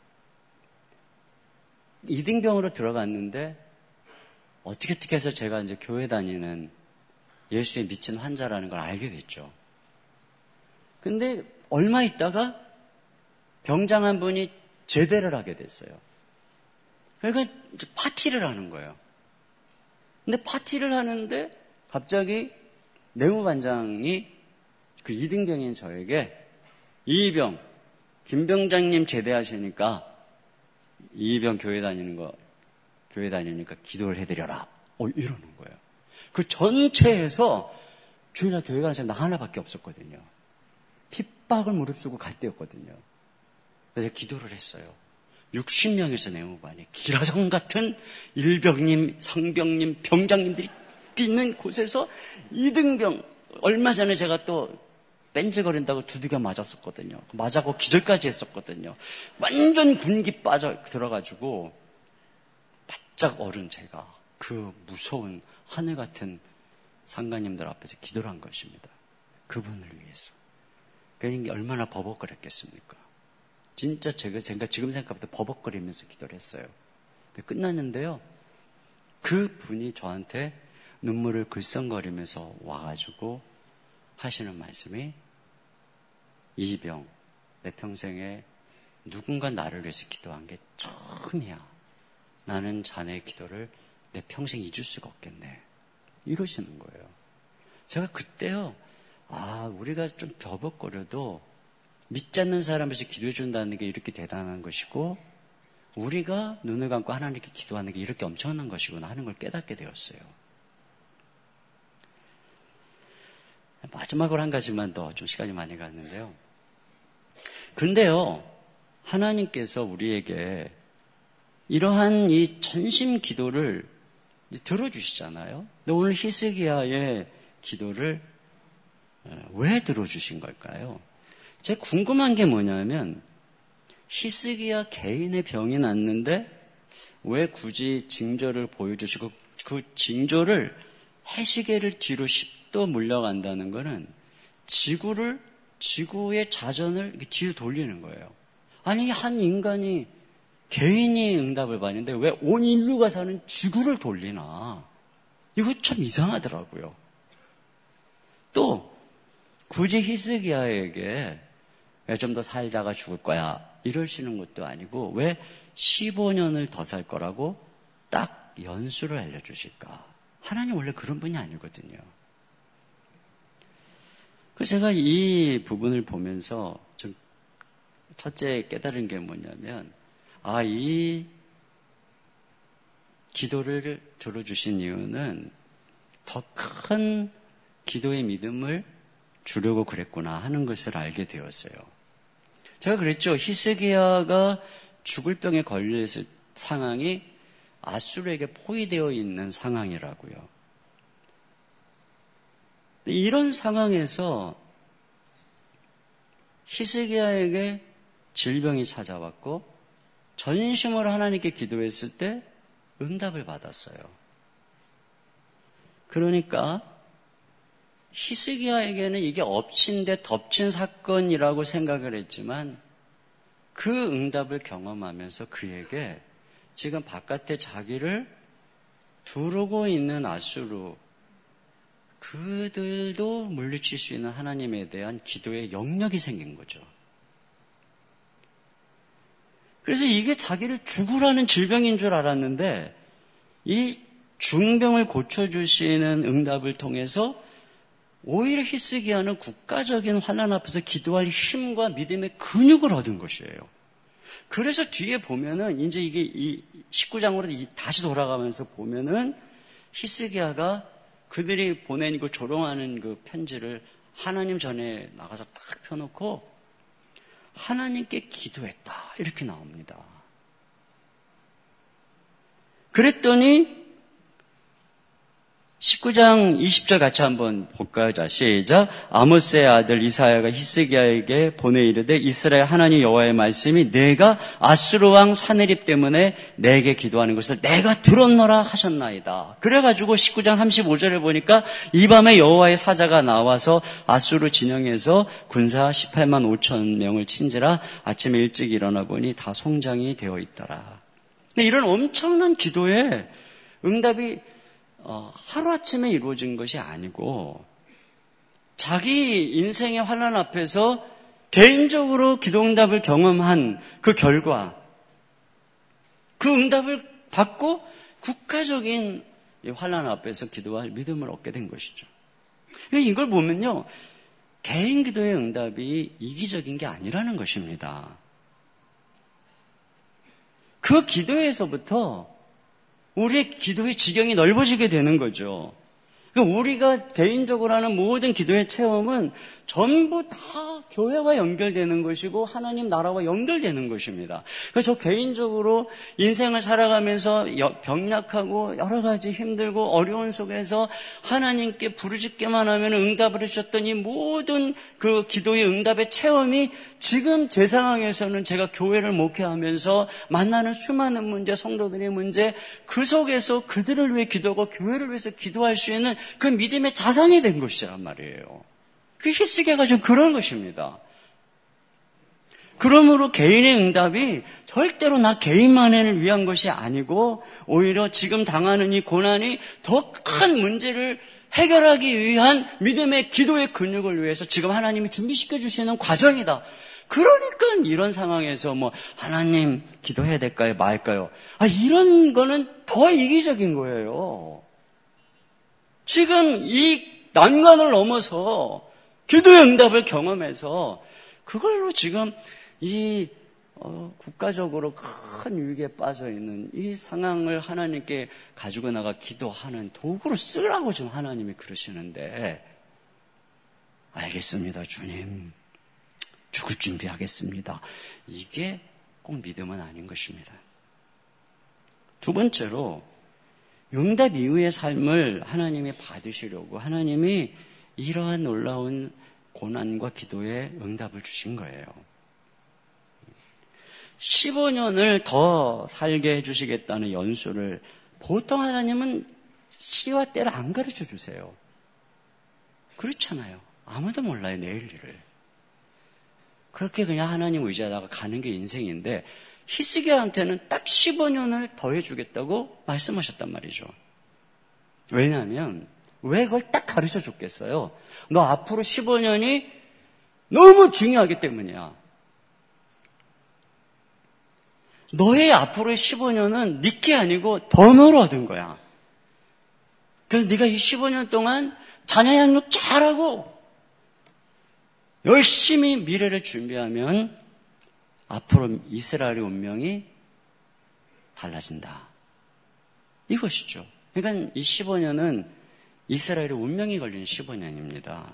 A: 이등병으로 들어갔는데 어떻게 어떻게 해서 제가 이제 교회 다니는 예수에 미친 환자라는 걸 알게 됐죠. 근데 얼마 있다가 병장 한 분이 제대를 하게 됐어요. 그러니까 이제 파티를 하는 거예요. 근데 파티를 하는데 갑자기 내무반장이 그 이등병인 저에게 이병, 김 병장님 제대하시니까 이병 교회 다니는 거, 교회 다니니까 기도를 해드려라. 어, 이러는 거예요. 그 전체에서 주일날 교회 가는 사람 나 하나밖에 없었거든요. 핍박을 무릅쓰고 갈 때였거든요. 그래서 기도를 했어요. 육십 명에서 내무반이 기라성 같은 일병님, 상병님, 병장님들이 있는 곳에서 이등병, 얼마 전에 제가 또 뺀질거린다고 두들겨 맞았었거든요. 맞아고 기절까지 했었거든요. 완전 군기 빠져 들어가지고 바짝 얼은 제가 그 무서운 하늘 같은 상관님들 앞에서 기도를 한 것입니다. 그분을 위해서. 그러니까 얼마나 버벅거렸겠습니까? 진짜 제가, 제가 지금 생각해도 버벅거리면서 기도를 했어요. 끝났는데요, 그 분이 저한테 눈물을 글썽거리면서 와가지고 하시는 말씀이, 이병, 내 평생에 누군가 나를 위해서 기도한 게 처음이야. 나는 자네의 기도를 내 평생 잊을 수가 없겠네. 이러시는 거예요. 제가 그때요, 아, 우리가 좀 버벅거려도 믿지 않는 사람에서 기도해 준다는 게 이렇게 대단한 것이고, 우리가 눈을 감고 하나님께 기도하는 게 이렇게 엄청난 것이구나 하는 걸 깨닫게 되었어요. 마지막으로 한 가지만 더, 좀 시간이 많이 갔는데요. 근데요, 하나님께서 우리에게 이러한 이 전심 기도를 들어주시잖아요. 근데 오늘 히스기야의 기도를 왜 들어주신 걸까요? 제가 궁금한 게 뭐냐면 히스기야 개인의 병이 났는데 왜 굳이 징조를 보여주시고 그 징조를 해시계를 뒤로 십 도 물려간다는 것은 지구를 지구의 자전을 뒤로 돌리는 거예요. 아니 한 인간이 개인이 응답을 받는데 왜 온 인류가 사는 지구를 돌리나? 이거 참 이상하더라고요. 또 굳이 히스기야에게 왜 좀 더 살다가 죽을 거야 이러시는 것도 아니고 왜 십오 년을 더 살 거라고 딱 연수를 알려주실까? 하나님 원래 그런 분이 아니거든요. 그래서 제가 이 부분을 보면서 좀 첫째 깨달은 게 뭐냐면 아, 이 기도를 들어주신 이유는 더 큰 기도의 믿음을 주려고 그랬구나 하는 것을 알게 되었어요. 제가 그랬죠. 히스기야가 죽을 병에 걸려있을 상황이 아수르에게 포위되어 있는 상황이라고요. 이런 상황에서 히스기야에게 질병이 찾아왔고 전심으로 하나님께 기도했을 때 응답을 받았어요. 그러니까 히스기야에게는 이게 엎친 데 덮친 사건이라고 생각을 했지만 그 응답을 경험하면서 그에게 지금 바깥에 자기를 두르고 있는 아수르 그들도 물리칠 수 있는 하나님에 대한 기도의 영역이 생긴 거죠. 그래서 이게 자기를 죽으라는 질병인 줄 알았는데 이 중병을 고쳐주시는 응답을 통해서 오히려 히스기야는 국가적인 환난 앞에서 기도할 힘과 믿음의 근육을 얻은 것이에요. 그래서 뒤에 보면은 이제 이게 이 십구 장으로 다시 돌아가면서 보면은 히스기야가 그들이 보낸 그 조롱하는 그 편지를 하나님 전에 나가서 딱 펴놓고 하나님께 기도했다 이렇게 나옵니다. 그랬더니 십구 장 이십 절 같이 한번 볼까요? 자, 시작. 아모스의 아들 이사야가 히스기야에게 보내 이르되 이스라엘 하나님 여호와의 말씀이 내가 아수르 왕 사네립 때문에 내게 기도하는 것을 내가 들었노라 하셨나이다. 그래가지고 십구 장 삼십오 절에 보니까 이 밤에 여호와의 사자가 나와서 아수르 진영에서 군사 십팔만 오천 명을 친지라 아침에 일찍 일어나 보니 다 송장이 되어 있더라. 근데 이런 엄청난 기도에 응답이 어, 하루아침에 이루어진 것이 아니고 자기 인생의 환난 앞에서 개인적으로 기도응답을 경험한 그 결과 그 응답을 받고 국가적인 환난 앞에서 기도할 믿음을 얻게 된 것이죠. 이걸 보면요, 개인 기도의 응답이 이기적인 게 아니라는 것입니다. 그 기도에서부터 우리의 기도의 지경이 넓어지게 되는 거죠. 우리가 개인적으로 하는 모든 기도의 체험은 전부 다 교회와 연결되는 것이고 하나님 나라와 연결되는 것입니다. 그래서 저 개인적으로 인생을 살아가면서 병약하고 여러 가지 힘들고 어려운 속에서 하나님께 부르짖기만 하면 응답을 해주셨던 이 모든 그 기도의 응답의 체험이 지금 제 상황에서는 제가 교회를 목회하면서 만나는 수많은 문제, 성도들의 문제, 그 속에서 그들을 위해 기도하고 교회를 위해서 기도할 수 있는 그 믿음의 자산이 된 것이란 말이에요. 그 히스기야가 좀 그런 것입니다. 그러므로 개인의 응답이 절대로 나 개인만을 위한 것이 아니고 오히려 지금 당하는 이 고난이 더 큰 문제를 해결하기 위한 믿음의 기도의 근육을 위해서 지금 하나님이 준비시켜 주시는 과정이다. 그러니까 이런 상황에서 뭐 하나님 기도해야 될까요? 말까요? 아, 이런 거는 더 이기적인 거예요. 지금 이 난관을 넘어서 기도의 응답을 경험해서 그걸로 지금 이 어, 국가적으로 큰 위기에 빠져 있는 이 상황을 하나님께 가지고 나가 기도하는 도구로 쓰라고 지금 하나님이 그러시는데, 알겠습니다, 주님.
B: 죽을 준비하겠습니다. 이게 꼭 믿음은 아닌 것입니다. 두 번째로 응답 이후의 삶을 하나님이 받으시려고 하나님이 이러한 놀라운 고난과 기도에 응답을 주신 거예요. 십오 년을 더 살게 해주시겠다는 연수를 보통 하나님은 시와 때를 안 가르쳐 주세요. 그렇잖아요. 아무도 몰라요, 내일 일을. 그렇게 그냥 하나님 의지하다가 가는 게 인생인데 히스기야한테는 딱 십오 년을 더 해주겠다고 말씀하셨단 말이죠. 왜냐하면 왜 그걸 딱 가르쳐 줬겠어요? 너 앞으로 십오 년이 너무 중요하기 때문이야. 너의 앞으로의 십오 년은 네게 아니고 더 너로 얻은 거야. 그래서 네가 이 십오 년 동안 자녀 양육 잘하고 열심히 미래를 준비하면 앞으로 이스라엘의 운명이 달라진다. 이것이죠. 그러니까 이 십오 년은 이스라엘의 운명이 걸린 십오 년입니다.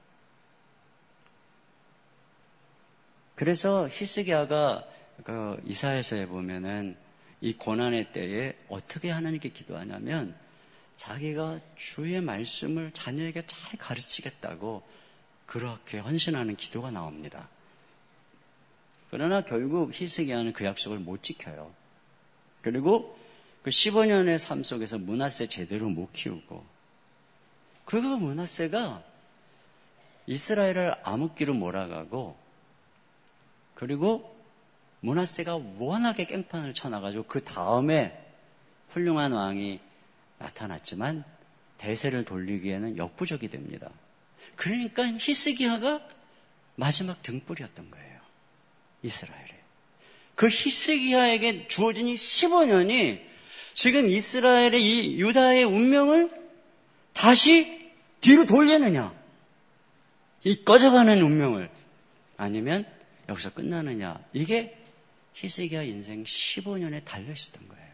B: 그래서 히스기야가 그 이사야서에 보면은 이 고난의 때에 어떻게 하나님께 기도하냐면 자기가 주의 말씀을 자녀에게 잘 가르치겠다고 그렇게 헌신하는 기도가 나옵니다. 그러나 결국 히스기야는 그 약속을 못 지켜요. 그리고 그 십오 년의 삶 속에서 므낫세 제대로 못 키우고 그리고 므낫세가 이스라엘을 암흑기로 몰아가고 그리고 므낫세가 워낙에 깽판을 쳐놔가지고 그 다음에 훌륭한 왕이 나타났지만 대세를 돌리기에는 역부족이 됩니다. 그러니까 히스기야가 마지막 등불이었던 거예요. 이스라엘에. 그 히스기야에게 주어진 이 십오 년이 지금 이스라엘의 이 유다의 운명을 다시 뒤로 돌리느냐, 이 꺼져가는 운명을 아니면 여기서 끝나느냐, 이게 히스기야 인생 십오 년에 달려있었던 거예요.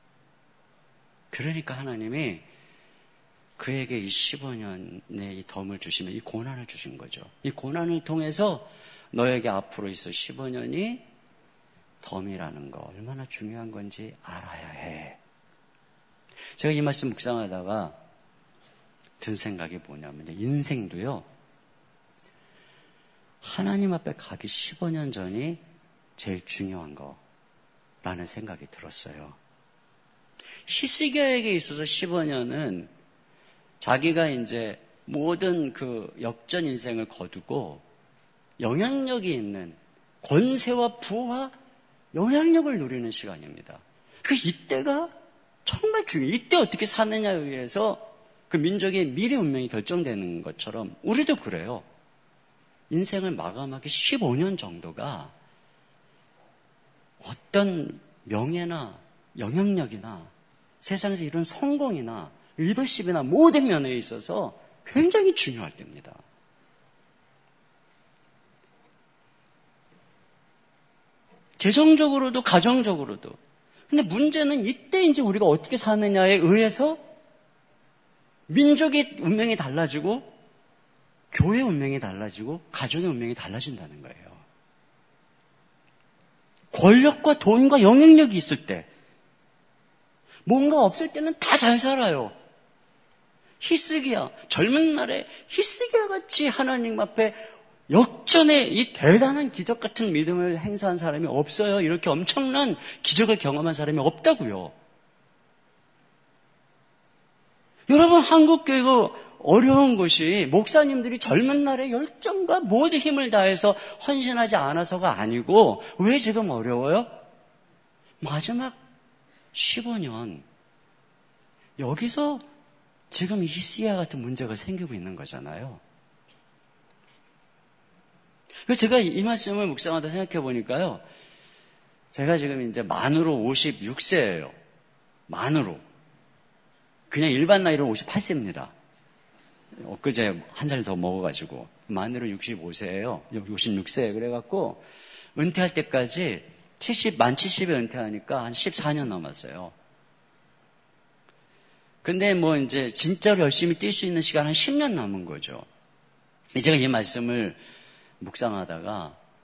B: 그러니까 하나님이 그에게 이 십오 년의 이 덤을 주시며 이 고난을 주신 거죠. 이 고난을 통해서 너에게 앞으로 있을 십오 년이 덤이라는 거 얼마나 중요한 건지 알아야 해. 제가 이 말씀 묵상하다가 든 생각이 뭐냐면 인생도요, 하나님 앞에 가기 십오 년 전이 제일 중요한 거라는 생각이 들었어요. 히스기야에게 있어서 십오 년은 자기가 이제 모든 그 역전 인생을 거두고 영향력이 있는 권세와 부와 영향력을 누리는 시간입니다. 그 이때가 정말 중요해요. 이때 어떻게 사느냐에 의해서 그 민족의 미래 운명이 결정되는 것처럼 우리도 그래요. 인생을 마감하기 십오 년 정도가 어떤 명예나 영향력이나 세상에서 이룬 성공이나 리더십이나 모든 면에 있어서 굉장히 중요할 때입니다. 재정적으로도 가정적으로도. 근데 문제는 이때 이제 우리가 어떻게 사느냐에 의해서 민족의 운명이 달라지고 교회의 운명이 달라지고 가정의 운명이 달라진다는 거예요. 권력과 돈과 영향력이 있을 때, 뭔가 없을 때는 다 잘 살아요. 히스기야, 젊은 날에 히스기야 같이 하나님 앞에 역전의 이 대단한 기적 같은 믿음을 행사한 사람이 없어요. 이렇게 엄청난 기적을 경험한 사람이 없다고요. 여러분, 한국교회가 어려운 것이 목사님들이 젊은 날에 열정과 모든 힘을 다해서 헌신하지 않아서가 아니고, 왜 지금 어려워요? 마지막 십오 년 여기서 지금 히스기야 같은 문제가 생기고 있는 거잖아요. 그래서 제가 이 말씀을 묵상하다 생각해 보니까요, 제가 지금 이제 만으로 오십육 세예요. 만으로. 그냥 일반 나이로 오십팔 세입니다. 엊그제 한 살 더 먹어가지고. 만으로 육십오 세예요. 오십육 세. 그래갖고, 은퇴할 때까지 칠십, 만 칠십에 은퇴하니까 한 십사 년 남았어요. 근데 뭐 이제 진짜로 열심히 뛸 수 있는 시간 한 십 년 남은 거죠. 제가 이 말씀을 묵상하다가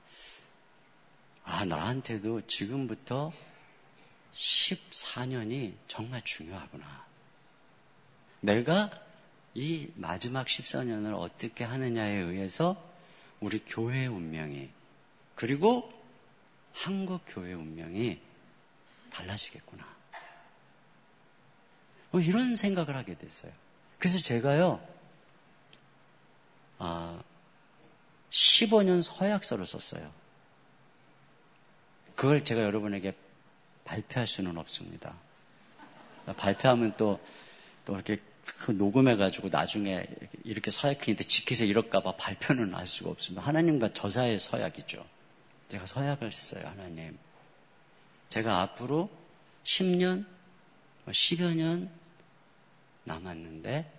B: 아, 나한테도 지금부터 십사 년이 정말 중요하구나. 내가 이 마지막 십사 년을 어떻게 하느냐에 의해서 우리 교회의 운명이, 그리고 한국 교회의 운명이 달라지겠구나. 뭐 이런 생각을 하게 됐어요. 그래서 제가요, 아, 십오 년 서약서를 썼어요. 그걸 제가 여러분에게 발표할 수는 없습니다. 발표하면 또, 또 이렇게 녹음해가지고 나중에 이렇게 서약했는데 지키서 이럴까봐 발표는 할 수가 없습니다. 하나님과 저사의 서약이죠. 제가 서약을 했어요, 하나님. 제가 앞으로 십 년, 십여 년 남았는데,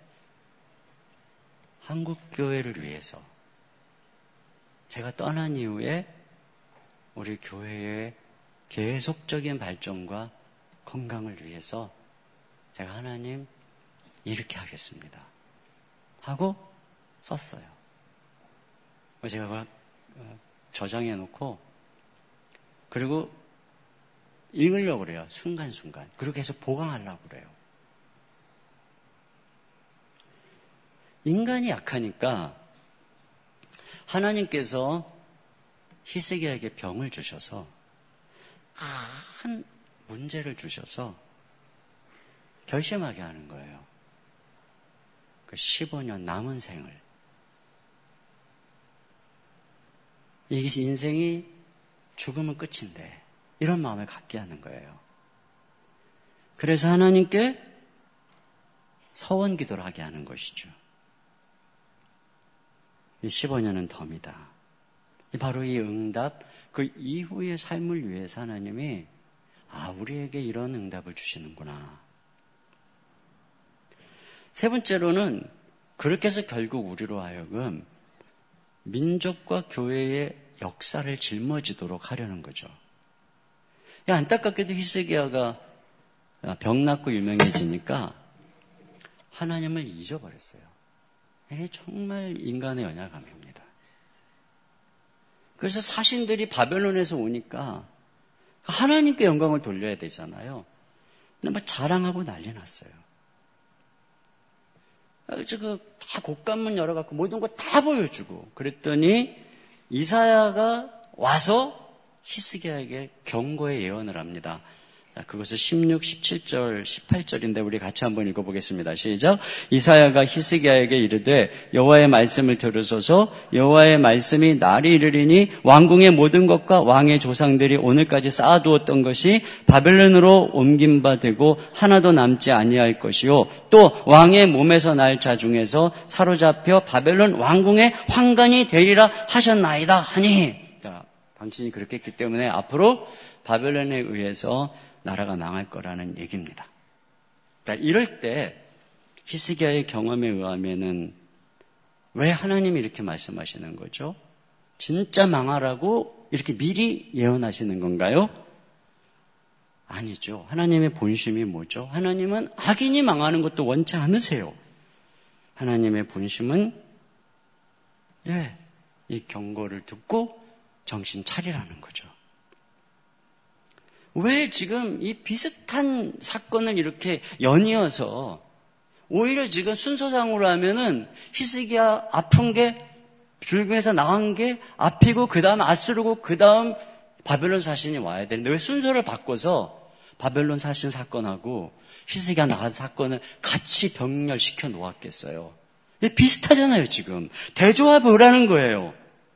B: 한국교회를 위해서, 제가 떠난 이후에 우리 교회의 계속적인 발전과 건강을 위해서 제가 하나님 이렇게 하겠습니다 하고 썼어요. 제가 그걸 저장해 놓고 그리고 읽으려고 그래요. 순간순간. 그렇게 해서 보강하려고 그래요. 인간이 약하니까 하나님께서 히스기야에게 병을 주셔서 큰 문제를 주셔서 결심하게 하는 거예요. 그 십오 년 남은 생을. 이 인생이 죽으면 끝인데 이런 마음을 갖게 하는 거예요. 그래서 하나님께 서원 기도를 하게 하는 것이죠. 이 십오 년은 덤이다. 바로 이 응답, 그 이후의 삶을 위해서 하나님이 아, 우리에게 이런 응답을 주시는구나. 세 번째로는 그렇게 해서 결국 우리로 하여금 민족과 교회의 역사를 짊어지도록 하려는 거죠. 안타깝게도 히스기야가 병났고 유명해지니까 하나님을 잊어버렸어요. 이게 정말 인간의 연약함입니다. 그래서 사신들이 바벨론에서 오니까 하나님께 영광을 돌려야 되잖아요. 근데 막 자랑하고 난리 났어요. 그래서 다 곡간문 열어갖고 모든 거 다 보여주고 그랬더니 이사야가 와서 히스기야에게 경고의 예언을 합니다. 그것은 십육, 십칠 절, 십팔 절인데 우리 같이 한번 읽어보겠습니다. 시작. 이사야가 히스기야에게 이르되 여호와의 말씀을 들으소서. 여호와의 말씀이 날이 이르리니 왕궁의 모든 것과 왕의 조상들이 오늘까지 쌓아두었던 것이 바벨론으로 옮긴 바 되고 하나도 남지 아니할 것이요 또 왕의 몸에서 날 자 중에서 사로잡혀 바벨론 왕궁의 환관이 되리라 하셨나이다 하니. 자, 당신이 그렇게 했기 때문에 앞으로 바벨론에 의해서 나라가 망할 거라는 얘기입니다. 그러니까 이럴 때 히스기야의 경험에 의하면은 왜 하나님이 이렇게 말씀하시는 거죠? 진짜 망하라고 이렇게 미리 예언하시는 건가요? 아니죠. 하나님의 본심이 뭐죠? 하나님은 악인이 망하는 것도 원치 않으세요. 하나님의 본심은 네, 이 경고를 듣고 정신 차리라는 거죠. 왜 지금 이 비슷한 사건을 이렇게 연이어서 오히려 지금 순서상으로 하면은 히스기야 아픈 게 불경에서 나간 게 앞이고 그 다음 아수르고 그 다음 바벨론 사신이 와야 되는데 왜 순서를 바꿔서 바벨론 사신 사건하고 히스기야 나간 사건을 같이 병렬시켜 놓았겠어요. 비슷하잖아요 지금. 대조합을 하라는 거예요.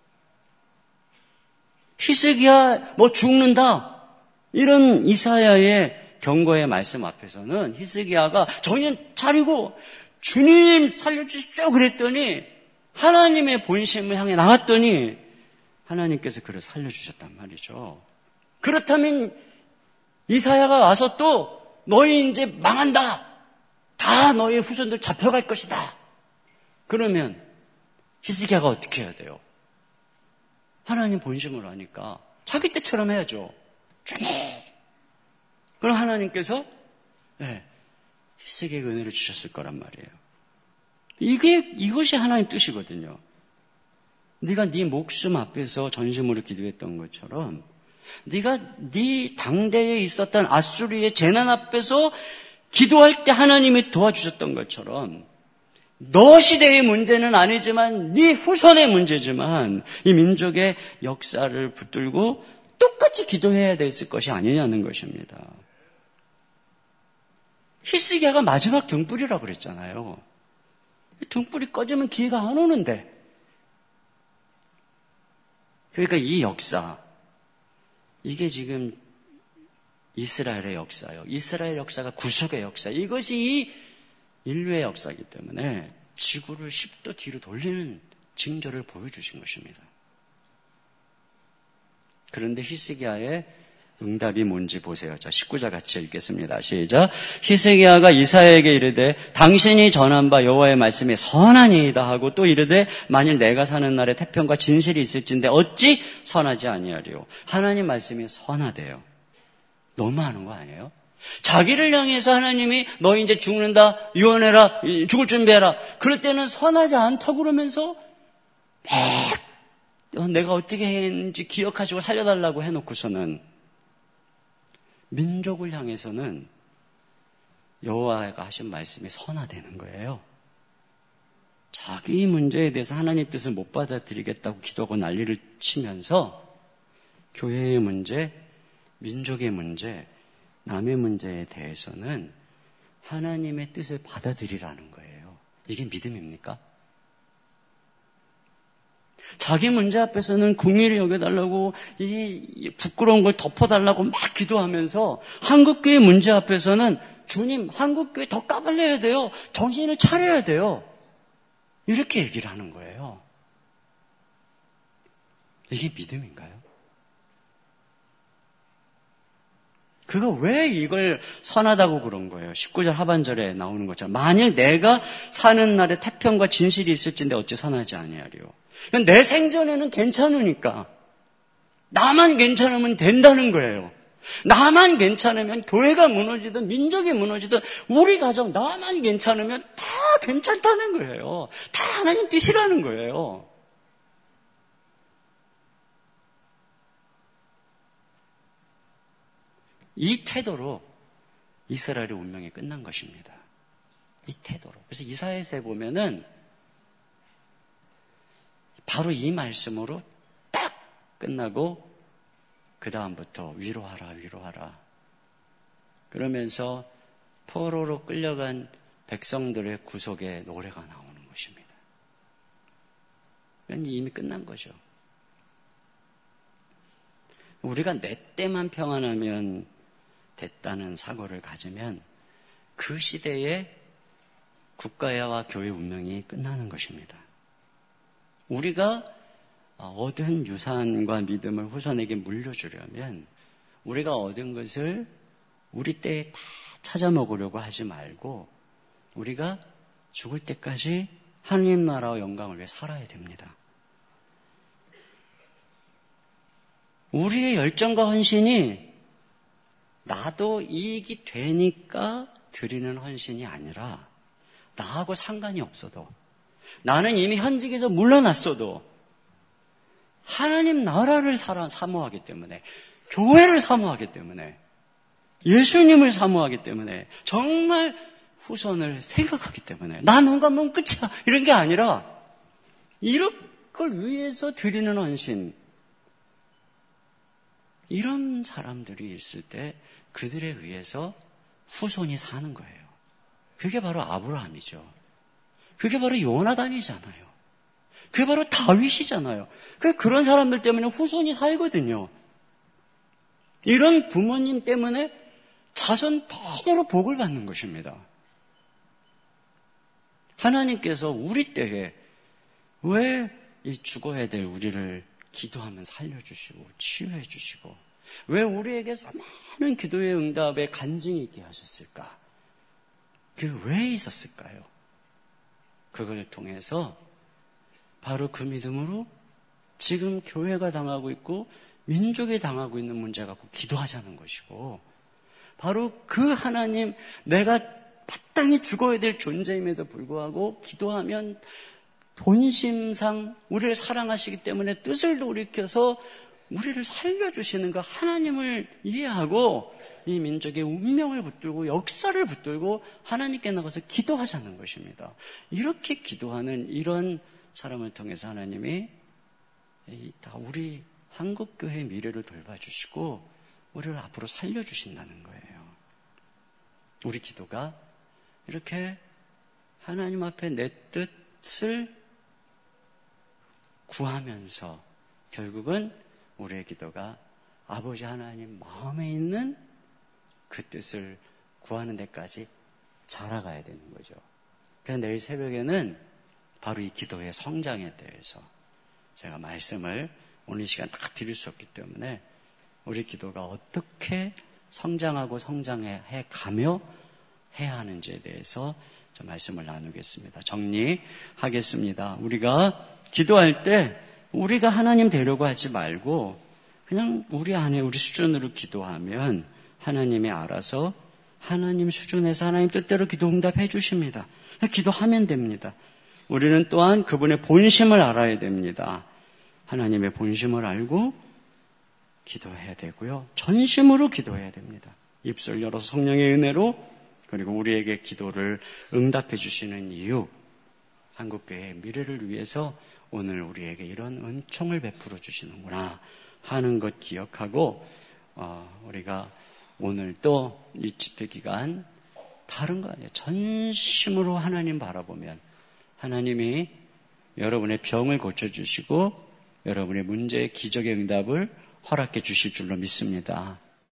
B: 히스기야 뭐 죽는다. 이런 이사야의 경고의 말씀 앞에서는 히스기야가 정신 차리고 주님 살려주십시오 그랬더니 하나님의 본심을 향해 나갔더니 하나님께서 그를 살려주셨단 말이죠. 그렇다면 이사야가 와서 또 너희 이제 망한다. 다 너희 후손들 잡혀갈 것이다. 그러면 히스기야가 어떻게 해야 돼요? 하나님 본심으로 하니까 자기 때처럼 해야죠. 주님. 그럼 하나님께서 네, 히스기야에게 은혜를 주셨을 거란 말이에요. 이게 이것이 하나님 뜻이거든요. 네가 네 목숨 앞에서 전심으로 기도했던 것처럼 네가 네 당대에 있었던 아수리의 재난 앞에서 기도할 때 하나님이 도와주셨던 것처럼 너 시대의 문제는 아니지만 네 후손의 문제지만 이 민족의 역사를 붙들고 똑같이 기도해야 됐을 것이 아니냐는 것입니다. 히스기야가 마지막 등불이라고 그랬잖아요. 등불이 꺼지면 기회가 안 오는데. 그러니까 이 역사, 이게 지금 이스라엘의 역사예요. 이스라엘 역사가 구속의 역사. 이것이 이 인류의 역사이기 때문에 지구를 십 도 뒤로 돌리는 징조를 보여주신 것입니다. 그런데 히스기야의 응답이 뭔지 보세요. 자, 십구 절 같이 읽겠습니다. 시작. 히스기야가 이사야에게 이르되 당신이 전한 바 여호와의 말씀이 선하니이다 하고 또 이르되 만일 내가 사는 날에 태평과 진실이 있을진데 어찌 선하지 아니하리요. 하나님 말씀이 선하대요. 너무하는 거 아니에요? 자기를 향해서 하나님이 너 이제 죽는다, 유언해라, 죽을 준비해라. 그럴 때는 선하지 않다고 그러면서 막 내가 어떻게 했는지 기억하시고 살려달라고 해놓고서는 민족을 향해서는 여호와가 하신 말씀이 선하되는 거예요. 자기 문제에 대해서 하나님 뜻을 못 받아들이겠다고 기도하고 난리를 치면서 교회의 문제, 민족의 문제, 남의 문제에 대해서는 하나님의 뜻을 받아들이라는 거예요. 이게 믿음입니까? 자기 문제 앞에서는 긍휼히 여겨달라고 이 부끄러운 걸 덮어달라고 막 기도하면서 한국교회 문제 앞에서는 주님, 한국교회 더 까발려야 돼요. 정신을 차려야 돼요. 이렇게 얘기를 하는 거예요. 이게 믿음인가요? 그가 왜 이걸 선하다고 그런 거예요? 십구 절 하반절에 나오는 것처럼 만일 내가 사는 날에 태평과 진실이 있을진데 어찌 선하지 아니하리요. 내 생전에는 괜찮으니까 나만 괜찮으면 된다는 거예요. 나만 괜찮으면 교회가 무너지든 민족이 무너지든 우리 가정 나만 괜찮으면 다 괜찮다는 거예요. 다 하나님 뜻이라는 거예요. 이 태도로 이스라엘의 운명이 끝난 것입니다. 이 태도로. 그래서 이사야서에 보면은 바로 이 말씀으로 딱 끝나고 그 다음부터 위로하라 위로하라 그러면서 포로로 끌려간 백성들의 구속의 노래가 나오는 것입니다. 이미 끝난 거죠. 우리가 내 때만 평안하면 됐다는 사고를 가지면 그 시대의 국가와 교회 운명이 끝나는 것입니다. 우리가 얻은 유산과 믿음을 후손에게 물려주려면 우리가 얻은 것을 우리 때에 다 찾아 먹으려고 하지 말고 우리가 죽을 때까지 하나님 나라와 영광을 위해 살아야 됩니다. 우리의 열정과 헌신이 나도 이익이 되니까 드리는 헌신이 아니라 나하고 상관이 없어도 나는 이미 현직에서 물러났어도 하나님 나라를 사모하기 때문에 교회를 사모하기 때문에 예수님을 사모하기 때문에 정말 후손을 생각하기 때문에 나 눈 감으면 끝이야 이런 게 아니라 이런 걸 위해서 드리는 헌신 이런 사람들이 있을 때 그들에 의해서 후손이 사는 거예요. 그게 바로 아브라함이죠. 그게 바로 요나단이잖아요. 그게 바로 다윗이잖아요. 그런 사람들 때문에 후손이 살거든요. 이런 부모님 때문에 자손 대대로 복을 받는 것입니다. 하나님께서 우리 때에 왜 이 죽어야 될 우리를 기도하면 살려주시고 치유해 주시고 왜 우리에게 수많은 기도의 응답에 간증이 있게 하셨을까? 그게 왜 있었을까요? 그걸 통해서 바로 그 믿음으로 지금 교회가 당하고 있고 민족이 당하고 있는 문제 갖고 기도하자는 것이고 바로 그 하나님 내가 마땅히 죽어야 될 존재임에도 불구하고 기도하면 본심상 우리를 사랑하시기 때문에 뜻을 돌이켜서 우리를 살려주시는 그 하나님을 이해하고 이 민족의 운명을 붙들고 역사를 붙들고 하나님께 나가서 기도하자는 것입니다. 이렇게 기도하는 이런 사람을 통해서 하나님이 다 우리 한국교회의 미래를 돌봐주시고 우리를 앞으로 살려주신다는 거예요. 우리 기도가 이렇게 하나님 앞에 내 뜻을 구하면서 결국은 우리의 기도가 아버지 하나님 마음에 있는 그 뜻을 구하는 데까지 자라가야 되는 거죠. 그래서 내일 새벽에는 바로 이 기도의 성장에 대해서 제가 말씀을 오늘 시간 다 드릴 수 없기 때문에 우리 기도가 어떻게 성장하고 성장해 가며 해야 하는지에 대해서 좀 말씀을 나누겠습니다. 정리하겠습니다. 우리가 기도할 때 우리가 하나님 되려고 하지 말고 그냥 우리 안에 우리 수준으로 기도하면 하나님이 알아서 하나님 수준에서 하나님 뜻대로 기도 응답해 주십니다. 기도하면 됩니다. 우리는 또한 그분의 본심을 알아야 됩니다. 하나님의 본심을 알고 기도해야 되고요. 전심으로 기도해야 됩니다. 입술 열어서 성령의 은혜로 그리고 우리에게 기도를 응답해 주시는 이유, 한국교회의 미래를 위해서 오늘 우리에게 이런 은총을 베풀어 주시는구나 하는 것 기억하고 어, 우리가 오늘 또 이 집회 기간 다른 거 아니에요. 전심으로 하나님 바라보면 하나님이 여러분의 병을 고쳐주시고 여러분의 문제의 기적의 응답을 허락해 주실 줄로 믿습니다.